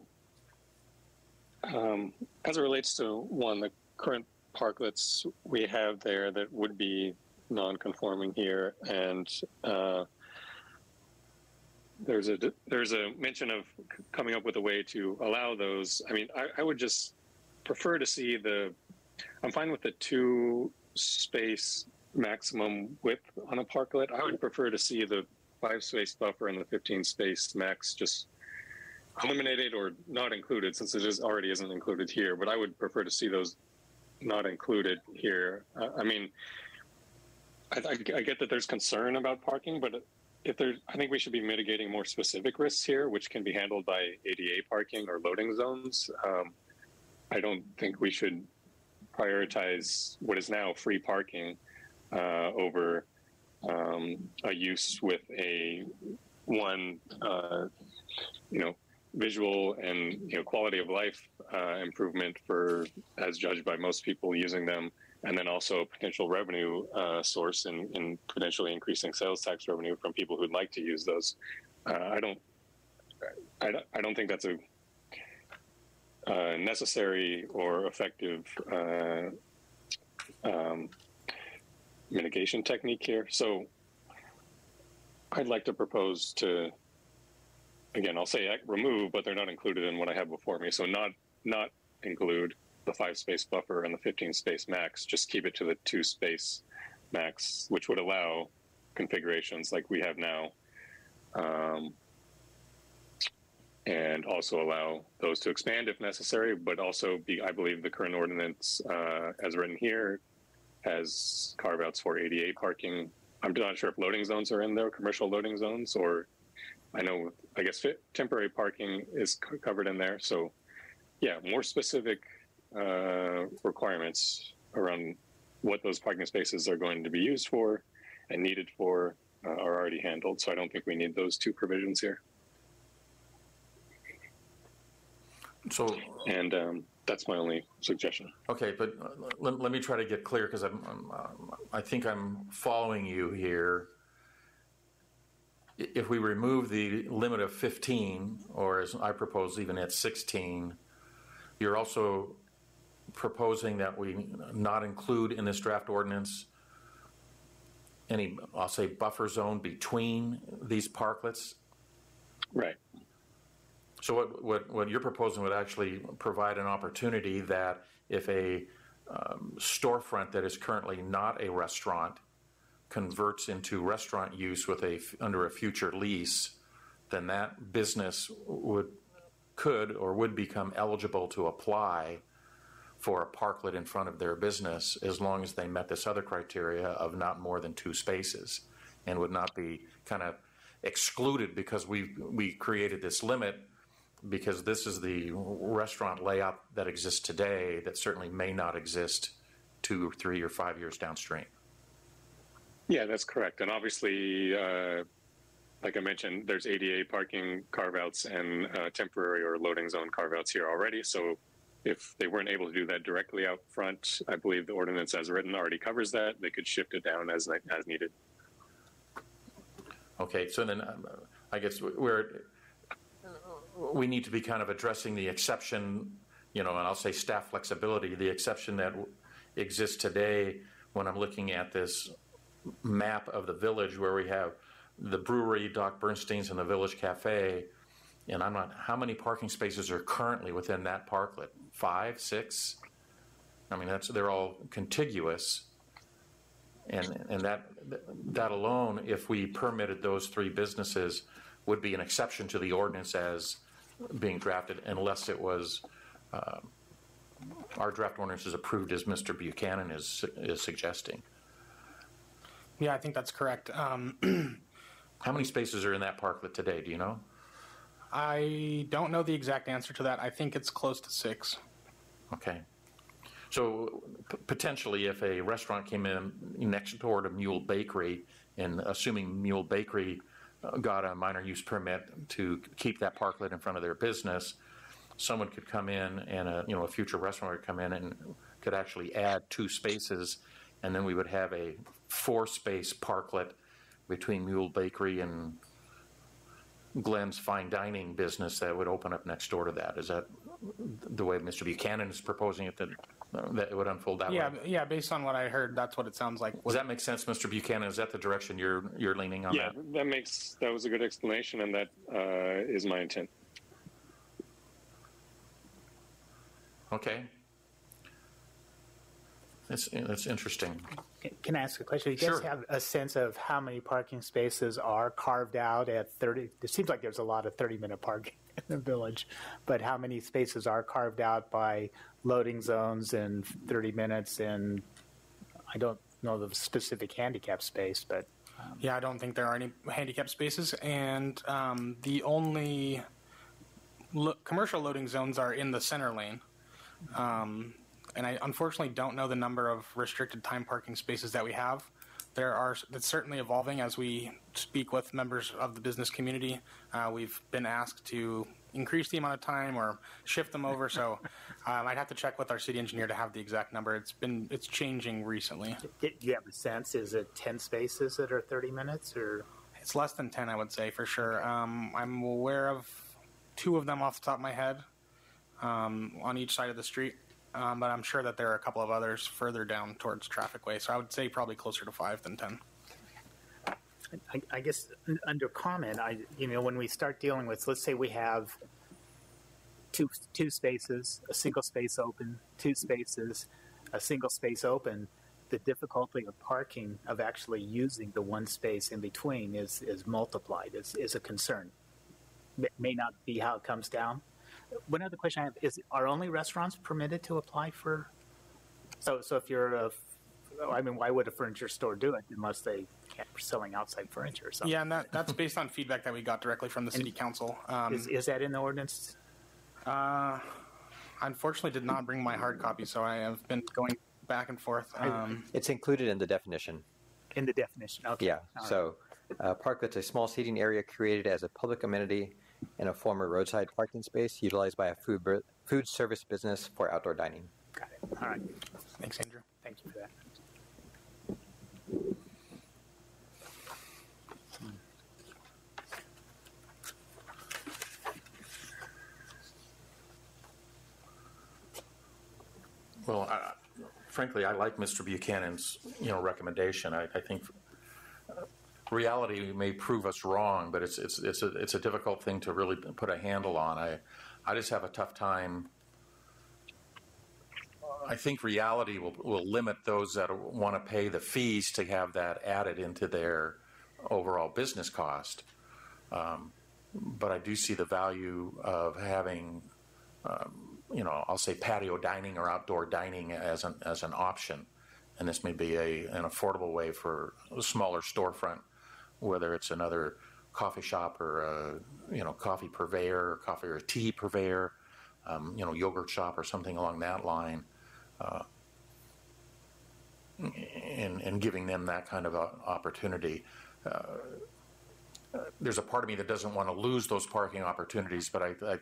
S5: um, as it relates to one, the current parklets we have there that would be non-conforming here, and uh, there's a there's a mention of c- coming up with a way to allow those. I mean, I, I would just prefer to see the. I'm fine with the two space maximum width on a parklet. I would prefer to see the five space buffer and the fifteen space max just eliminated or not included, since it is already isn't included here. But I would prefer to see those not included here. Uh, I mean, I, I, I get that there's concern about parking, but if there's, I think we should be mitigating more specific risks here, which can be handled by A D A parking or loading zones. Um, I don't think we should prioritize what is now free parking uh, over um, a use with a one, uh, you know, visual and you know quality of life uh, improvement for as judged by most people using them, and then also a potential revenue uh, source in, in potentially increasing sales tax revenue from people who'd like to use those. Uh, I don't, I, I don't think that's a uh, necessary or effective uh, um, mitigation technique here. So I'd like to propose to, again, I'll say remove, but they're not included in what I have before me. So not not include the five space buffer and the fifteen space max, just keep it to the two space max, which would allow configurations like we have now. Um, and also allow those to expand if necessary, but also be, I believe the current ordinance uh, as written here has carve outs for A D A parking. I'm not sure if loading zones are in there, commercial loading zones, or I know, I guess fit, temporary parking is c- covered in there. So yeah, more specific uh, requirements around what those parking spaces are going to be used for and needed for uh, are already handled. So I don't think we need those two provisions here.
S1: So,
S5: and um, that's my only suggestion.
S1: okay, but let, let me try to get clear because I'm, I'm, I think I'm following you here. If we remove the limit of fifteen, or as I propose, even at sixteen, you're also proposing that we not include in this draft ordinance any, I'll say, buffer zone between these parklets?
S5: Right.
S1: So what, what, what you're proposing would actually provide an opportunity that if a um, storefront that is currently not a restaurant converts into restaurant use with a under a future lease, then that business would could or would become eligible to apply for a parklet in front of their business as long as they met this other criteria of not more than two spaces, and would not be kind of excluded because we we created this limit because this is the restaurant layout that exists today that certainly may not exist two or three or five years downstream.
S5: Yeah, that's correct. And obviously, uh, like I mentioned, there's A D A parking carve-outs and uh, temporary or loading zone carve-outs here already. So if they weren't able to do that directly out front, I believe the ordinance as written already covers that. They could shift it down as as needed.
S1: Okay, so then um, I guess we're, we need to be kind of addressing the exception, you know, and I'll say staff flexibility, the exception that exists today when I'm looking at this map of the village where we have the brewery, Doc Bernstein's, and the Village Cafe, and I'm not, how many parking spaces are currently within that parklet? Five, six? I mean, that's, they're all contiguous, and and that that alone, if we permitted those three businesses, would be an exception to the ordinance as being drafted, unless it was uh, our draft ordinance is approved as Mister Buchanan is is suggesting.
S2: Yeah, I think that's correct. Um,
S1: How many spaces are in that parklet today? Do you know?
S2: I don't know the exact answer to that. I think it's close to six.
S1: Okay. So p- potentially, if a restaurant came in next door to Mule Bakery, and assuming Mule Bakery uh, got a minor use permit to keep that parklet in front of their business, someone could come in, and a you know a future restaurant would come in and could actually add two spaces, and then we would have a four-space parklet between Mule Bakery and Glenn's fine dining business that would open up next door to that. Is that the way Mister Buchanan is proposing it, that, uh, that it would unfold that
S2: Yeah,
S1: way?
S2: yeah. Based on what I heard, that's what it sounds like.
S1: Does that make sense, Mister Buchanan? Is that the direction you're you're leaning on?
S5: Yeah,
S1: that?
S5: that makes that was a good explanation, and that uh, is my intent.
S1: Okay. That's that's interesting.
S8: Can I ask a question? Do you guys
S1: Sure.
S8: have a sense of how many parking spaces are carved out at thirty? It seems like there's a lot of thirty-minute parking in the village, but how many spaces are carved out by loading zones and thirty minutes? And I don't know the specific handicap space, but
S2: Yeah, I don't think there are any handicap spaces, and um, the only lo- commercial loading zones are in the center lane. Um, and I unfortunately don't know the number of restricted time parking spaces that we have. There are, it's certainly evolving as we speak with members of the business community. Uh, we've been asked to increase the amount of time or shift them over, so um, I'd have to check with our city engineer to have the exact number. It's been, it's changing recently.
S8: do you have a sense? Is it ten spaces that are thirty minutes, or?
S2: It's less than ten, I would say, for sure. Um, I'm aware of two of them off the top of my head um, on each side of the street, um, but I'm sure that there are a couple of others further down towards Traffic Way, so I would say probably closer to five than ten.
S8: I, I guess under comment, I you know when we start dealing with, let's say we have two two spaces, a single space open, two spaces, a single space open. The difficulty of parking, of actually using the one space in between, is is multiplied. is is a concern. It may not be how it comes down. One other question I have is: are only restaurants permitted to apply for? So so if you're a I mean, why would a furniture store do it unless they can't be selling outside furniture or something?
S2: Yeah, and that, that's based on feedback that we got directly from the city council. Um,
S8: Is, is that in the ordinance?
S2: uh, unfortunately, did not bring my hard copy, so I have been going back and forth. Um,
S9: It's included in the definition.
S8: In the definition, okay.
S9: Yeah.
S8: All right.
S9: So, uh, parklet's a small seating area created as a public amenity in a former roadside parking space utilized by a food bur- food service business for outdoor dining.
S8: Got it. All right.
S2: thanks, Andrew.
S8: Thank you for that.
S1: Well, I, frankly, I like Mister Buchanan's, you know, recommendation. I, I think uh, reality may prove us wrong, but it's it's it's a it's a difficult thing to really put a handle on. I I just have a tough time. I think reality will will limit those that want to pay the fees to have that added into their overall business cost. Um, but I do see the value of having, um, you know, I'll say patio dining or outdoor dining as an as an option, and this may be a an affordable way for a smaller storefront, whether it's another coffee shop or a you know coffee purveyor, or coffee or tea purveyor, um, you know, yogurt shop or something along that line. Uh, and, and giving them that kind of a opportunity. Uh, uh, there's a part of me that doesn't want to lose those parking opportunities, but I, I,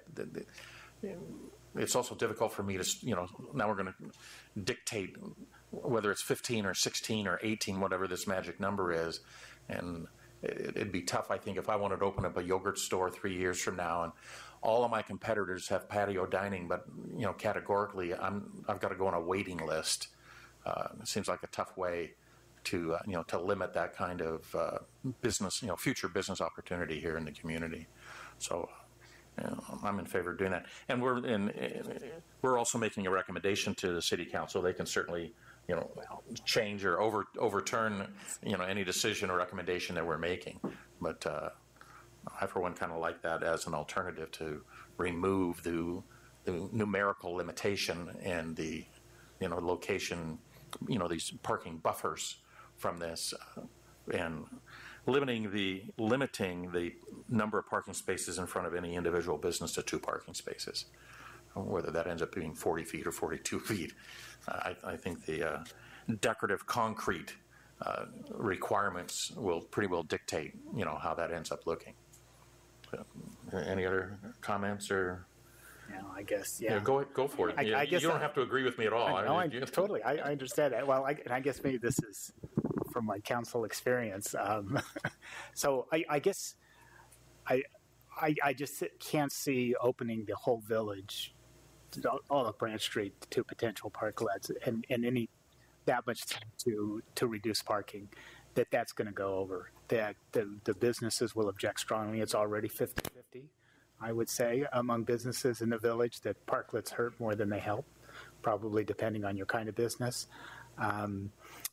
S1: it's also difficult for me to, you know, now we're going to dictate whether it's fifteen or sixteen or eighteen, whatever this magic number is. And it, it'd be tough, I think, if I wanted to open up a yogurt store three years from now and all of my competitors have patio dining, but, you know, categorically, I'm, I've got to go on a waiting list. Uh, it seems like a tough way to, uh, you know, to limit that kind of uh, business, you know, future business opportunity here in the community. So, you know, I'm in favor of doing that. And we're in, we're also making a recommendation to the city council. They can certainly, you know, change or over, overturn, you know, any decision or recommendation that we're making. But, uh, I, for one, kind of like that as an alternative to remove the, the numerical limitation and the, you know, location, you know, these parking buffers from this, uh, and limiting the limiting the number of parking spaces in front of any individual business to two parking spaces, whether that ends up being forty feet or forty-two feet. Uh, I, I think the uh, decorative concrete uh, requirements will pretty well dictate, you know, how that ends up looking. Any other comments or?
S8: Yeah, I guess, yeah.
S1: yeah go go for it.
S8: I,
S1: you,
S8: I guess
S1: you don't
S8: I,
S1: have to agree with me at all.
S8: I, no,
S1: I
S8: I,
S1: mean, you,
S8: totally. I, I understand that. Well, I, and I guess maybe this is from my council experience. Um, so I, I guess I, I I just can't see opening the whole village, all of Branch Street, to potential parklets and, and any that much time to to reduce parking. That that's going to go over. That the, the businesses will object strongly. It's already fifty-fifty, I would say, among businesses in the village, that parklets hurt more than they help, probably depending on your kind of business. Um,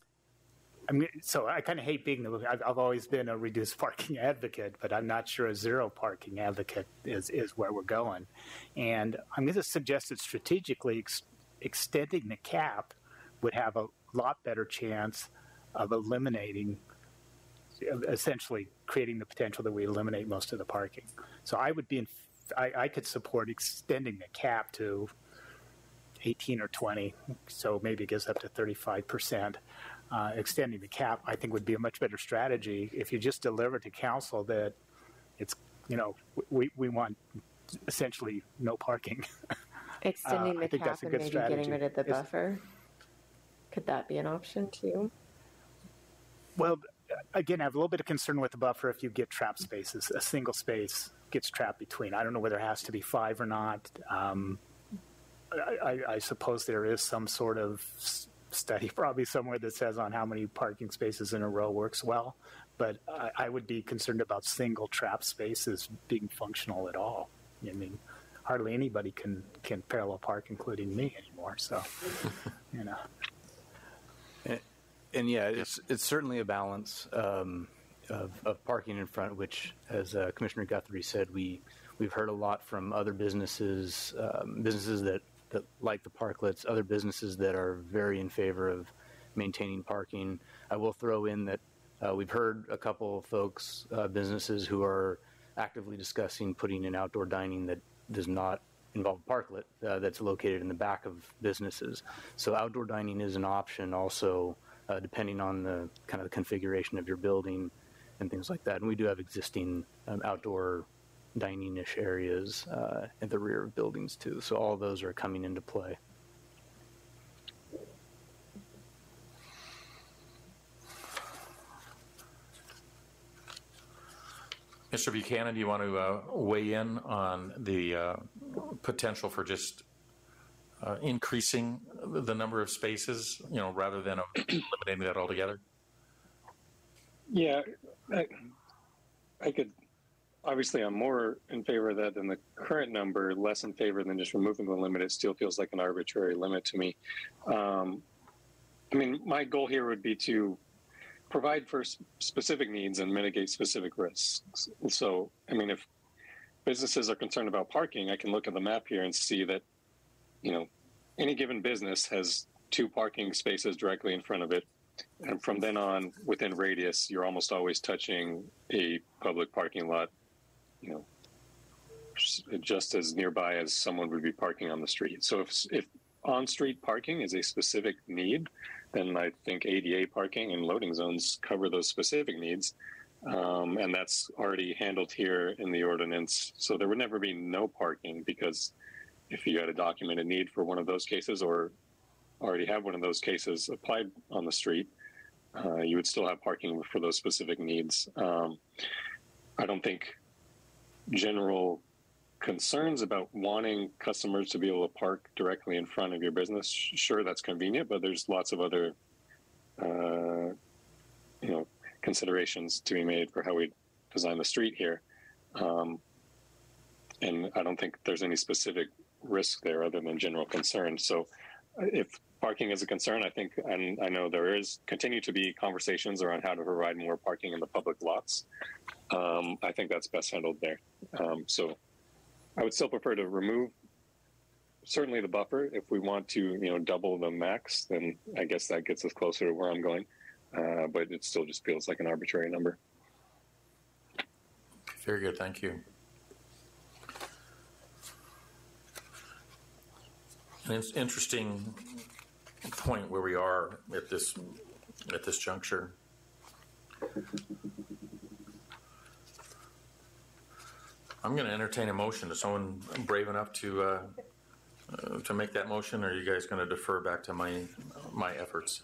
S8: I mean, so I kind of hate being the. I've, I've always been a reduced parking advocate, but I'm not sure a zero parking advocate is is where we're going. And I'm going to suggest that strategically ex- extending the cap would have a lot better chance of eliminating, essentially creating the potential that we eliminate most of the parking. So I would be in, I, I could support extending the cap to eighteen or twenty, so maybe it gets up to thirty-five percent. Uh, extending the cap, I think, would be a much better strategy if you just deliver to council that it's, you know, we, we want essentially no parking.
S7: Extending
S8: Uh,
S7: the
S8: I think
S7: cap
S8: that's a
S7: and
S8: good
S7: maybe
S8: strategy.
S7: getting rid of the
S8: It's-
S7: buffer. Could that be an option too?
S8: Well, again, I have a little bit of concern with the buffer if you get trapped spaces. A single space gets trapped between. I don't know whether it has to be five or not. Um, I, I, I suppose there is some sort of s- study probably somewhere that says on how many parking spaces in a row works well. But I, I would be concerned about single trapped spaces being functional at all. I mean, hardly anybody can, can parallel park, including me anymore. So, you know.
S3: And yeah, it's it's certainly a balance um, of, of parking in front, which, as uh, Commissioner Guthrie said, we we've heard a lot from other businesses, um, businesses that, that like the parklets, other businesses that are very in favor of maintaining parking. I will throw in that uh, we've heard a couple of folks, uh, businesses who are actively discussing putting in outdoor dining that does not involve a parklet uh, that's located in the back of businesses. So outdoor dining is an option also. Uh, depending on the kind of the configuration of your building and things like that. And we do have existing um, outdoor dining-ish areas uh, at the rear of buildings too. So all those are coming into play.
S1: Mister Buchanan, do you want to uh, weigh in on the uh, potential for just uh, increasing the number of spaces, you know, rather than eliminating that altogether?
S5: Yeah, I, I could. Obviously, I'm more in favor of that than the current number, less in favor than just removing the limit. It still feels like an arbitrary limit to me. Um, I mean, my goal here would be to provide for s- specific needs and mitigate specific risks. So, I mean, if businesses are concerned about parking, I can look at the map here and see that, you know, any given business has two parking spaces directly in front of it. And from then on, within radius, you're almost always touching a public parking lot, you know, just as nearby as someone would be parking on the street. So if, if on-street parking is a specific need, then I think A D A parking and loading zones cover those specific needs. Um, and that's already handled here in the ordinance. So there would never be no parking, because if you had a documented need for one of those cases, or already have one of those cases applied on the street, uh, you would still have parking for those specific needs. Um, I don't think general concerns about wanting customers to be able to park directly in front of your business, sure, that's convenient, but there's lots of other, uh, you know, considerations to be made for how we design the street here. Um, and I don't think there's any specific risk there other than general concern. So if parking is a concern, I think, and I know there is continue to be conversations around how to provide more parking in the public lots. Um, I think that's best handled there. Um, so I would still prefer to remove certainly the buffer. If we want to, you know, double the max, then I guess that gets us closer to where I'm going. Uh, but it still just feels like an arbitrary number.
S1: Very good, thank you. And it's interesting point where we are at this at this juncture. I'm going to entertain a motion. Is someone brave enough to uh, uh, to make that motion, or are you guys going to defer back to my my efforts?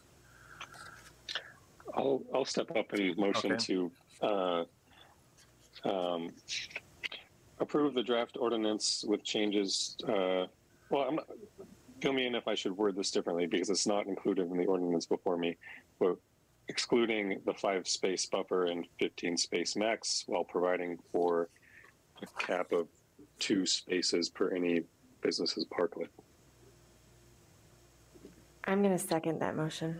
S5: I'll I'll step up and motion
S1: Okay.
S5: to uh, um, approve the draft ordinance with changes. Uh, well, I'm, fill me in if I should word this differently, because it's not included in the ordinance before me. But excluding the five space buffer and fifteen space max, while providing for a cap of two spaces per any business's parklet.
S7: I'm going to second that motion.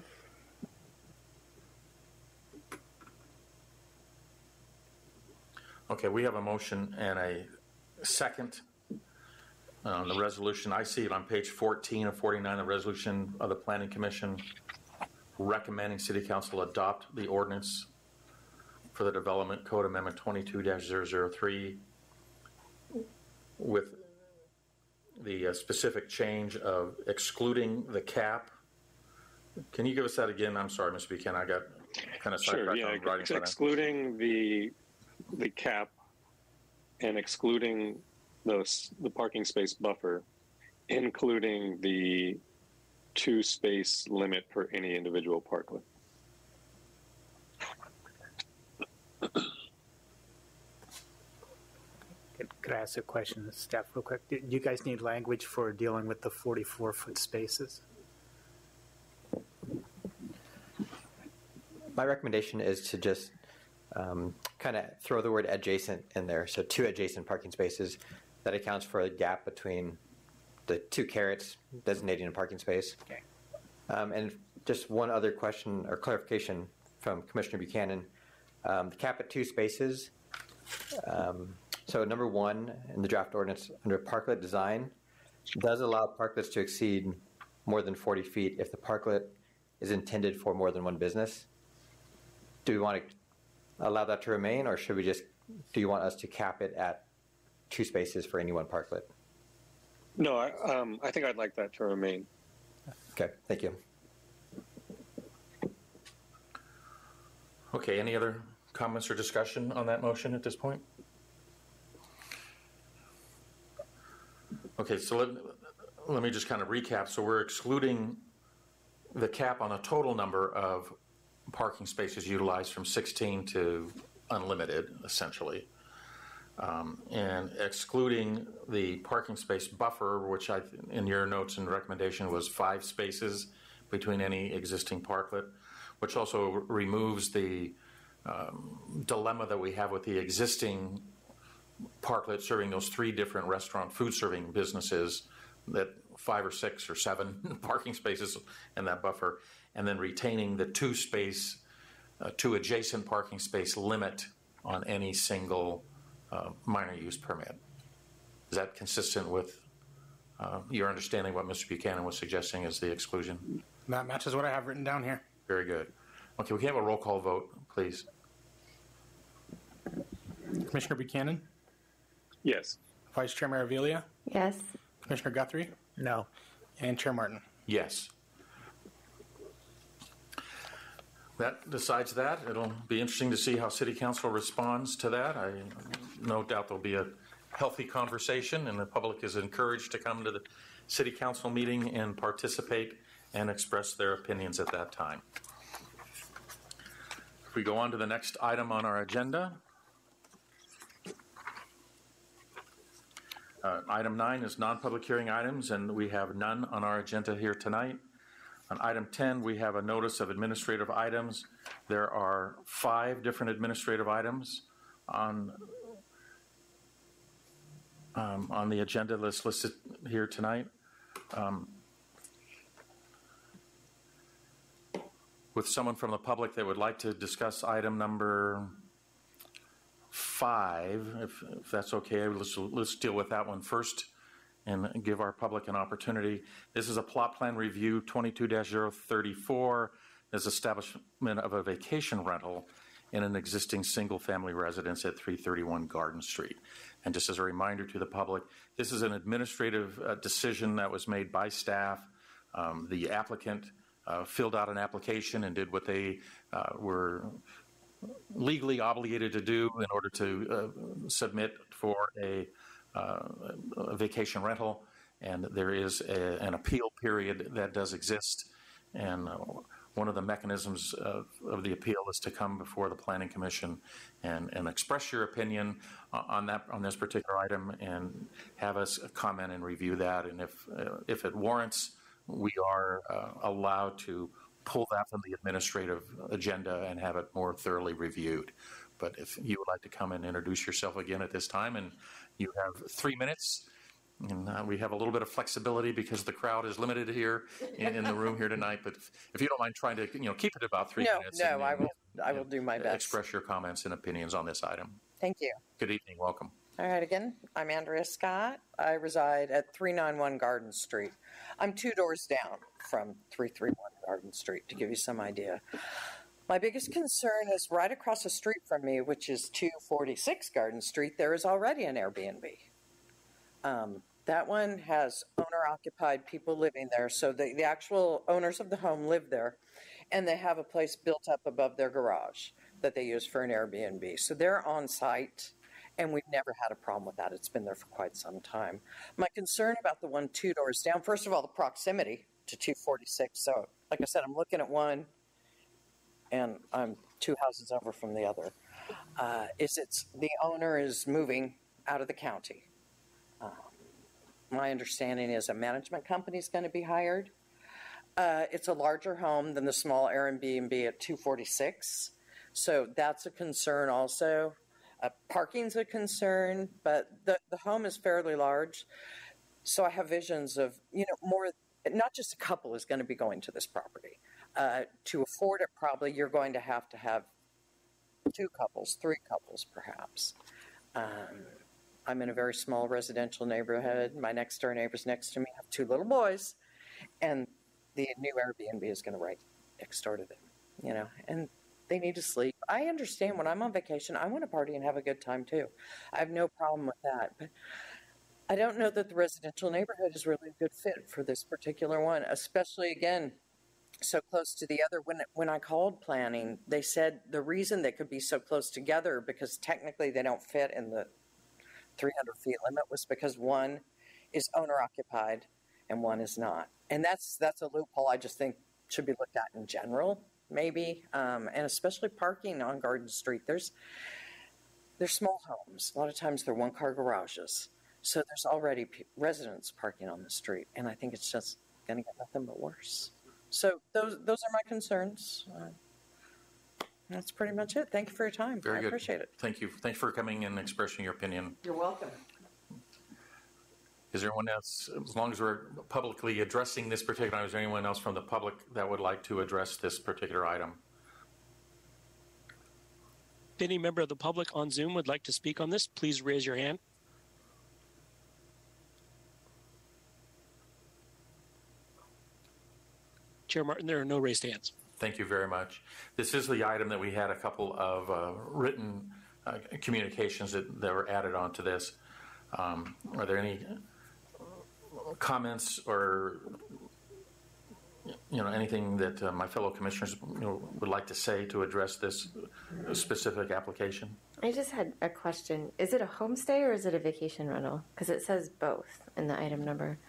S1: Okay, we have a motion and a second on the resolution. I see it on page fourteen of forty-nine, the resolution of the Planning Commission recommending City Council adopt the ordinance for the Development Code Amendment twenty-two dash zero zero three with the uh, specific change of excluding the cap. Can you give us that again? I'm sorry, Mister Buchanan, I got kind of
S5: Sure,
S1: sidetracked
S5: yeah,
S1: on writing.
S5: ex- excluding the the cap and excluding those the parking space buffer, including the two space limit for any individual parklet.
S8: Could, could I ask a question to staff real quick? Do you guys need language for dealing with the forty-four foot spaces?
S9: My recommendation is to just um, kind of throw the word adjacent in there. So two adjacent parking spaces. That accounts for a gap between the two carets designating a parking space.
S8: Okay.
S9: Um, and just one other question or clarification from Commissioner Buchanan. Um, the cap at two spaces. Um, so number one in the draft ordinance under parklet design does allow parklets to exceed more than forty feet if the parklet is intended for more than one business. Do we want to allow that to remain, or should we just, do you want us to cap it at two spaces for any one parklet?
S5: No, I, um, I think I'd like that to remain.
S9: Okay, thank you.
S1: Okay, any other comments or discussion on that motion at this point? Okay, so let, let me just kind of recap. So we're excluding the cap on the total number of parking spaces utilized from sixteen to unlimited, essentially. Um, and excluding the parking space buffer, which I, in your notes and recommendation was five spaces between any existing parklet, which also removes the um, dilemma that we have with the existing parklet serving those three different restaurant food serving businesses, that five or six or seven parking spaces in that buffer, and then retaining the two space, uh, two adjacent parking space limit on any single Uh, minor use permit. Is that consistent with uh, your understanding what Mister Buchanan was suggesting as the exclusion?
S2: That matches what I have written down here.
S1: Very good. Okay, we can have a roll call vote, please.
S2: Commissioner Buchanan,
S5: Yes.
S2: Vice Chair Maravilla,
S7: Yes.
S2: Commissioner Guthrie,
S8: No.
S2: and Chair Martin.
S1: Yes. That decides that. It'll be interesting to see how City Council responds to that. I no doubt there'll be a healthy conversation, and the public is encouraged to come to the City Council meeting and participate and express their opinions at that time. If we go on to the next item on our agenda, uh, item nine is non-public hearing items, and we have none on our agenda here tonight. On item ten, we have a notice of administrative items. There are five different administrative items on um, on the agenda list listed here tonight. Um, with someone from the public that would like to discuss item number five, if, if that's okay, let's, let's deal with that one first and give our public an opportunity. This is a plot plan review twenty-two dash zero thirty-four. This establishment of a vacation rental in an existing single-family residence at three thirty-one Garden Street. And just as a reminder to the public, this is an administrative uh, decision that was made by staff. Um, the applicant uh, filled out an application and did what they uh, were legally obligated to do in order to uh, submit for a Uh, a vacation rental, and there is a, an appeal period that does exist, and uh, one of the mechanisms of, of the appeal is to come before the Planning Commission and, and express your opinion on that on this particular item and have us comment and review that, and if uh, if it warrants, we are uh, allowed to pull that from the administrative agenda and have it more thoroughly reviewed. But if you would like to come and introduce yourself again at this time, and you have three minutes, and uh, we have a little bit of flexibility because the crowd is limited here in, in the room here tonight. But if, if you don't mind trying to, you know, keep it about three
S6: No,
S1: minutes.
S6: no,
S1: and,
S6: I
S1: and,
S6: will. I will
S1: know,
S6: do my best.
S1: Express your comments and opinions on this item.
S6: Thank you.
S1: Good evening. Welcome.
S6: All right, again, I'm Andrea Scott. I reside at three ninety-one Garden Street. I'm two doors down from three thirty-one Garden Street, to give you some idea. My biggest concern is right across the street from me, which is two forty-six Garden Street, there is already an Airbnb. Um, that one has owner-occupied people living there, so the, the actual owners of the home live there, and they have a place built up above their garage that they use for an Airbnb. So they're on site, and we've never had a problem with that. It's been there for quite some time. My concern about the one two doors down, first of all, the proximity to two forty-six. So, like I said, I'm looking at one, and I'm two houses over from the other. Uh, is it's the owner is moving out of the county. Um, my understanding is a management company is going to be hired. Uh, it's a larger home than the small Airbnb at two forty-six, so that's a concern also. Uh, parking's a concern, but the, the home is fairly large, so I have visions of, you know, more, not just a couple is going to be going to this property. Uh, to afford it, probably you're going to have to have two couples, three couples perhaps. Um, I'm in a very small residential neighborhood. My next door neighbors next to me have two little boys, and the new Airbnb is going to right next door to them, you know, and they need to sleep. I understand when I'm on vacation, I want to party and have a good time too. I have no problem with that, but I don't know that the residential neighborhood is really a good fit for this particular one, especially again, so close to the other. When when I called planning, they said the reason they could be so close together, because technically they don't fit in the three hundred feet limit, was because one is owner occupied and one is not. And that's that's a loophole I just think should be looked at in general, maybe, um, and especially parking on Garden Street. There's there's small homes. A lot of times they're one-car garages. So there's already pe- residents parking on the street, and I think it's just going to get nothing but worse. So those those are my concerns. Uh, that's pretty much it. Thank you for your time.
S1: Very
S6: I
S1: good.
S6: appreciate it.
S1: Thank you. Thanks for coming and expressing your opinion.
S6: You're welcome.
S1: Is there anyone else, as long as we're publicly addressing this particular, is there anyone else from the public that would like to address this particular item?
S10: If any member of the public on Zoom would like to speak on this, please raise your hand. Chair Martin, there are no raised hands.
S1: Thank you very much. This is the item that we had a couple of uh, written uh, communications that, that were added onto this. Um, are there any comments or, you know, anything that uh, my fellow commissioners, you know, would like to say to address this specific application?
S7: I just had a question. Is it a homestay or is it a vacation rental? Because it says both in the item number.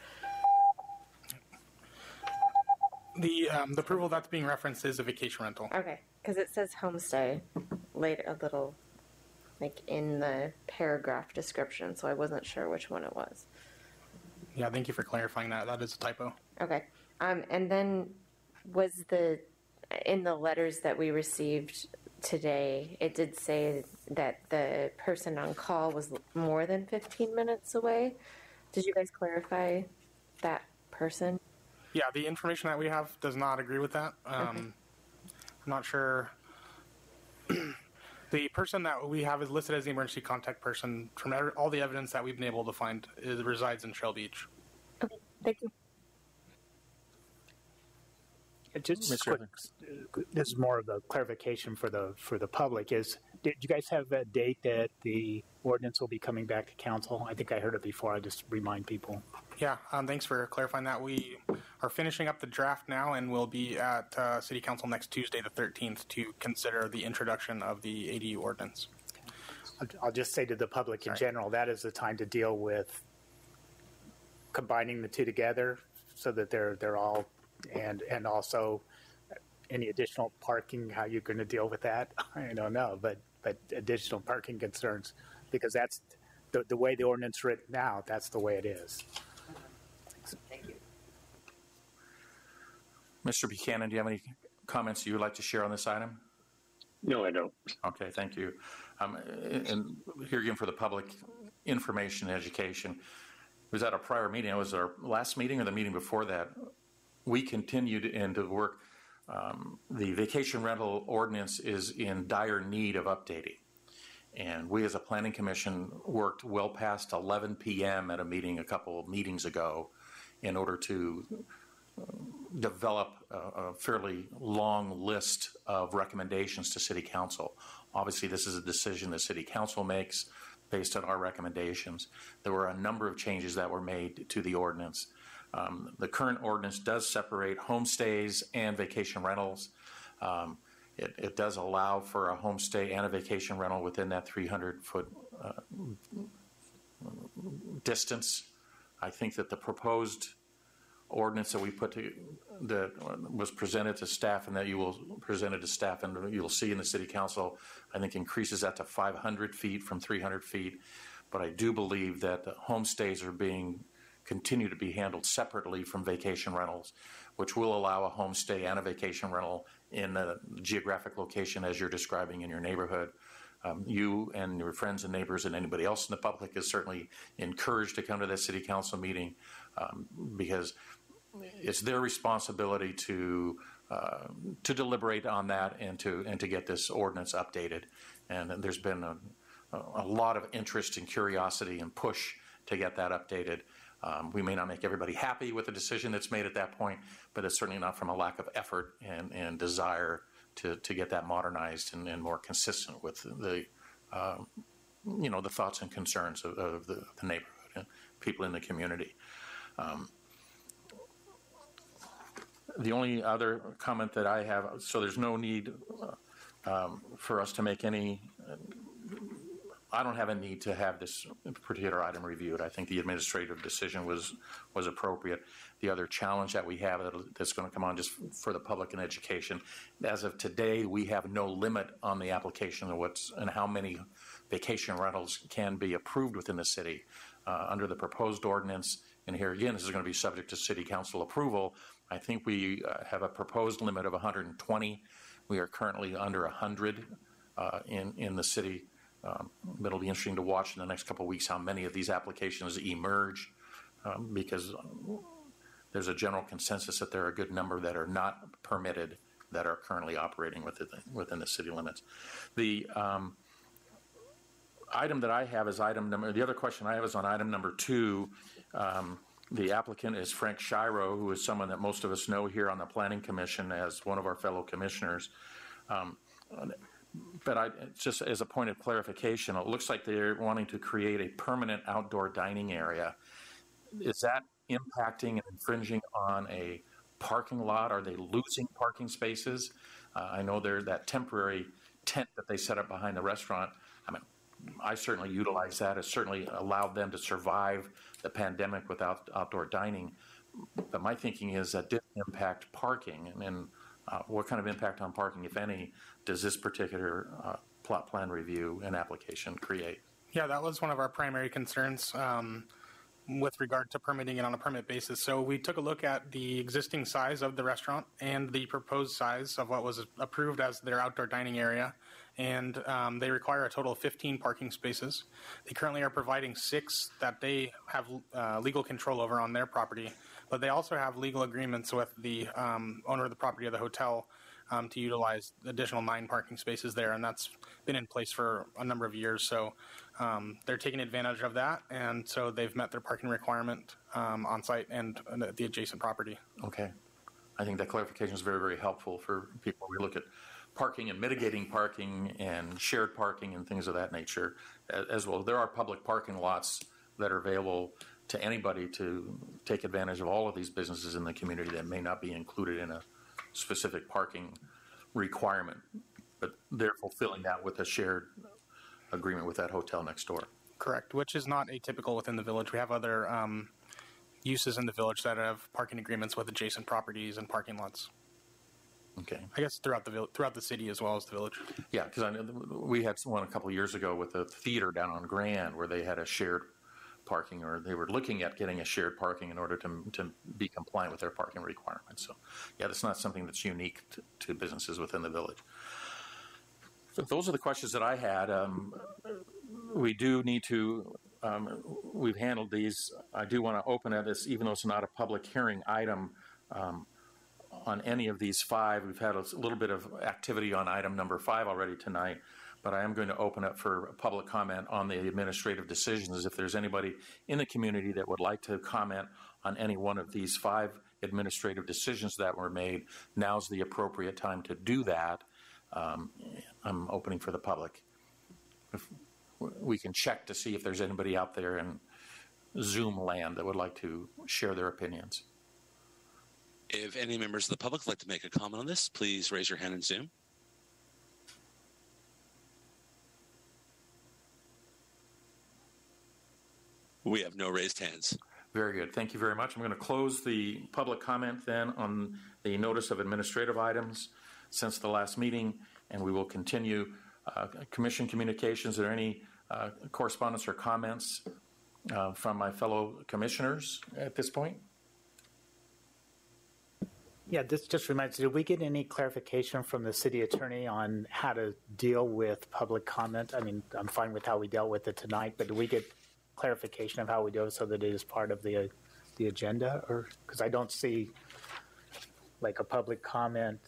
S2: The um, the approval that's being referenced is a vacation rental.
S7: Okay, because it says homestay later, a little, like in the paragraph description, so I wasn't sure which one it was.
S2: Yeah, thank you for clarifying that. That is a typo.
S7: Okay, um, and then was the, in the letters that we received today, it did say that the person on call was more than fifteen minutes away. Did you guys clarify that person?
S2: Yeah, the information that we have does not agree with that. Um,
S7: Okay.
S2: I'm not sure. The person that we have is listed as the emergency contact person. From every, all the evidence that we've been able to find, is resides in Shell Beach.
S7: Okay, thank you.
S8: It Just
S1: Mister
S8: quick, this is more of a clarification for the for the public. Is did you guys have a date that the ordinance will be coming back to council? I think I heard it before. I just remind people.
S2: Yeah, um, thanks for clarifying that. We are finishing up the draft now, and we'll be at uh, City Council next Tuesday, the thirteenth, to consider the introduction of the A D U ordinance.
S8: I'll- I'll just say to the public in
S2: Sorry.
S8: general, that is the time to deal with combining the two together so that they're they're all, and and also any additional parking, how you're going to deal with that, I don't know, but but additional parking concerns, because that's the, the way the ordinance is written now, that's the way it is.
S6: Thank you.
S1: Mister Buchanan, do you have any comments you would like to share on this item?
S5: No, I don't.
S1: Okay, thank you. Um, and here again for the public information and education. It was at a prior meeting. It was our last meeting or the meeting before that. We continued into work. Um, the vacation rental ordinance is in dire need of updating. And we as a planning commission worked well past eleven p.m. at a meeting a couple of meetings ago in order to develop a, a fairly long list of recommendations to City Council. Obviously, this is a decision the City Council makes based on our recommendations. There were a number of changes that were made to the ordinance. Um, the current ordinance does separate homestays and vacation rentals. Um, it, it does allow for a homestay and a vacation rental within that three hundred foot uh, distance. I think that the proposed ordinance that we put to, that was presented to staff and that you will present it to staff and you'll see in the City Council, I think increases that to five hundred feet from three hundred feet. But I do believe that the homestays are being continue to be handled separately from vacation rentals, which will allow a homestay and a vacation rental in a geographic location as you're describing in your neighborhood. Um, you and your friends and neighbors and anybody else in the public is certainly encouraged to come to that City Council meeting um, because it's their responsibility to uh, to deliberate on that and to and to get this ordinance updated. And there's been a, a lot of interest and curiosity and push to get that updated. Um, we may not make everybody happy with the decision that's made at that point, but it's certainly not from a lack of effort and, and desire to, to get that modernized and, and more consistent with the, uh, you know, the thoughts and concerns of, of the, the neighborhood and people in the community. Um, the only other comment that I have, so there's no need uh, um, for us to make any uh, I don't have a need to have this particular item reviewed. I think the administrative decision was was appropriate. The other challenge that we have that's going to come on just for the public and education, as of today, we have no limit on the application of what's and how many vacation rentals can be approved within the city uh, under the proposed ordinance. And here again, this is going to be subject to City Council approval. I think we uh, have a proposed limit of one hundred twenty. We are currently under one hundred uh, in in the city. Um, it'll be interesting to watch in the next couple of weeks how many of these applications emerge um, because there's a general consensus that there are a good number that are not permitted that are currently operating within the, within the city limits. The um, item that I have is item number, the other question I have is on item number two. Um, the applicant is Frank Shiro, who is someone that most of us know here on the Planning Commission as one of our fellow commissioners. Um, But I, just as a point of clarification, it looks like they're wanting to create a permanent outdoor dining area. Is that impacting and infringing on a parking lot? Are they losing parking spaces? Uh, I know they're that temporary tent that they set up behind the restaurant. I mean, I certainly utilize that. It certainly allowed them to survive the pandemic without outdoor dining. But my thinking is that did impact parking and, and Uh, what kind of impact on parking, if any, does this particular uh, plot plan review and application create?
S2: Yeah, that was one of our primary concerns um, with regard to permitting it on a permit basis. So we took a look at the existing size of the restaurant and the proposed size of what was approved as their outdoor dining area. And um, they require a total of fifteen parking spaces. They currently are providing six that they have uh, legal control over on their property. But they also have legal agreements with the um, owner of the property of the hotel um, to utilize additional nine parking spaces there, and that's been in place for a number of years. So um, they're taking advantage of that, and so they've met their parking requirement um, on site and uh, the adjacent property.
S1: Okay. I think that clarification is very, very helpful for people. We look at parking and mitigating parking and shared parking and things of that nature as well. There are public parking lots that are available to anybody to take advantage of all of these businesses in the community that may not be included in a specific parking requirement, but they're fulfilling that with a shared agreement with that hotel next door.
S2: Correct, which is not atypical within the village. We have other um, uses in the village that have parking agreements with adjacent properties and parking lots.
S1: Okay.
S2: I guess throughout the throughout the city as well as the village.
S1: Yeah, because I know we had one a couple of years ago with the theater down on Grand where they had a shared parking, or they were looking at getting a shared parking in order to to be compliant with their parking requirements. So, yeah, that's not something that's unique to, to businesses within the village. So those are the questions that I had. Um, we do need to. Um, we've handled these. I do want to open at this, even though it's not a public hearing item. Um, on any of these five, we've had a little bit of activity on item number five already tonight. But I am going to open up for public comment on the administrative decisions. If there's anybody in the community that would like to comment on any one of these five administrative decisions that were made, now's the appropriate time to do that. Um, I'm opening for the public. If we can check to see if there's anybody out there in Zoom land that would like to share their opinions.
S4: If any members of the public would like to make a comment on this, please raise your hand in Zoom. We have no raised hands.
S1: Very good. Thank you very much. I'm going to close the public comment then on the notice of administrative items since the last meeting, and we will continue uh, commission communications. Are there any uh, correspondence or comments uh, from my fellow commissioners at this point?
S8: Yeah, this just reminds me, did we get any clarification from the city attorney on how to deal with public comment? I mean, I'm fine with how we dealt with it tonight, but did we get clarification of how we do it so that it is part of the uh, the agenda? Or because I don't see like a public comment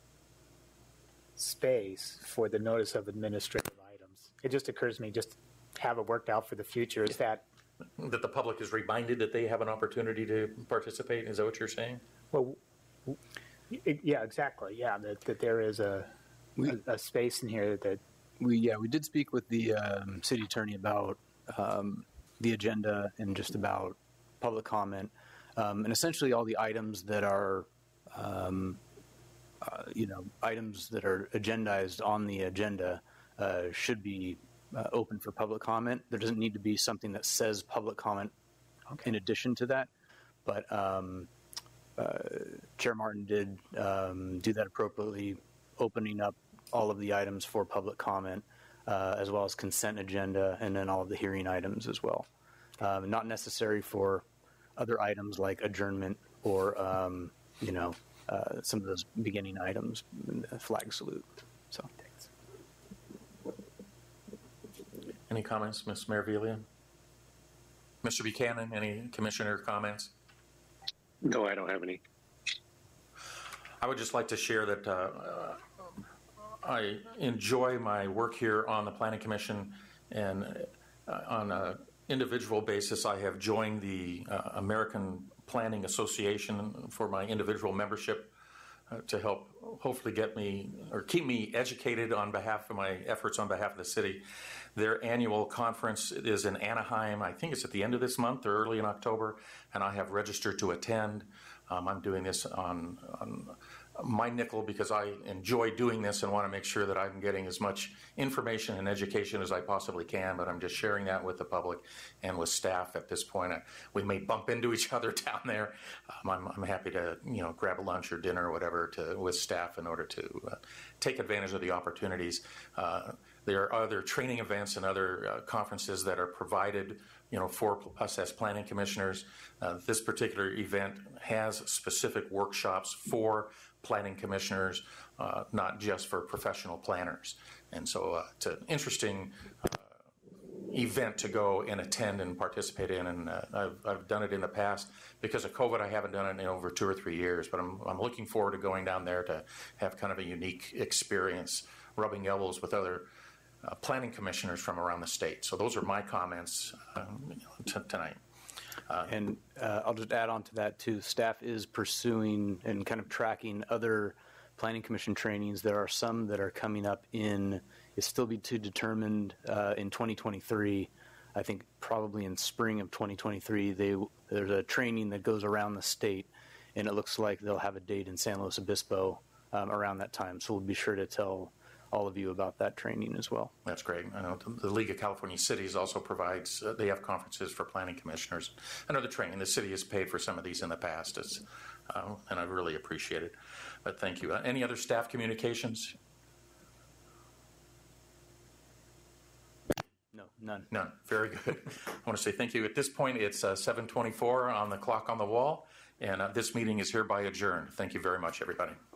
S8: space for the notice of administrative items. It just occurs to me just have it worked out for the future. Is that
S1: that the public is reminded that they have an opportunity to participate? Is that what you're saying?
S8: Well, it, yeah, exactly. Yeah, that, that there is a, a a space in here that
S3: we yeah we did speak with the um, city attorney about um, the agenda and just about public comment, um, and essentially all the items that are um, uh, you know items that are agendized on the agenda uh, should be uh, open for public comment. There doesn't need to be something that says public comment okay. in addition to that, but um, uh, Chair Martin did um, do that appropriately, opening up all of the items for public comment, uh, as well as consent agenda, and then all of the hearing items as well. Um, not necessary for other items like adjournment or, um, you know, uh, some of those beginning items, flag salute. So, thanks.
S1: Any comments, Miz Maravillia? Mister Buchanan, any commissioner comments?
S5: No, I don't have any.
S1: I would just like to share that uh, I enjoy my work here on the Planning Commission, and uh, on an individual basis, I have joined the uh, American Planning Association for my individual membership uh, to help hopefully get me or keep me educated on behalf of my efforts on behalf of the city. Their annual conference is in Anaheim. I think it's at the end of this month or early in October, and I have registered to attend. Um, I'm doing this on, on my nickel because I enjoy doing this and want to make sure that I'm getting as much information and education as I possibly can, but I'm just sharing that with the public and with staff at this point. I, we may bump into each other down there. Um, I'm, I'm happy to, you know, grab a lunch or dinner or whatever to, with staff in order to uh, take advantage of the opportunities. Uh, there are other training events and other uh, conferences that are provided, you know, for us as planning commissioners. Uh, this particular event has specific workshops for planning commissioners, uh, not just for professional planners. And so uh, it's an interesting uh, event to go and attend and participate in. And uh, I've, I've done it in the past. Because of COVID, I haven't done it in over two or three years, but I'm, I'm looking forward to going down there to have kind of a unique experience, rubbing elbows with other uh, planning commissioners from around the state. So those are my comments um, t- tonight.
S3: Uh, and uh, I'll just add on to that too. Staff is pursuing and kind of tracking other planning commission trainings. There are some that are coming up in, it's still be to determined uh, in twenty twenty-three. I think probably in spring of twenty twenty-three, they, there's a training that goes around the state, and it looks like they'll have a date in San Luis Obispo um, around that time. So we'll be sure to tell all of you about that training as well.
S1: That's great. I know the League of California Cities also provides, uh, they have conferences for planning commissioners and other training. The city has paid for some of these in the past, it's, uh, and I really appreciate it. But thank you. Uh, any other staff communications?
S3: No, none.
S1: None. Very good. I want to say thank you. At this point, it's uh, seven twenty-four on the clock on the wall, and uh, this meeting is hereby adjourned. Thank you very much, everybody.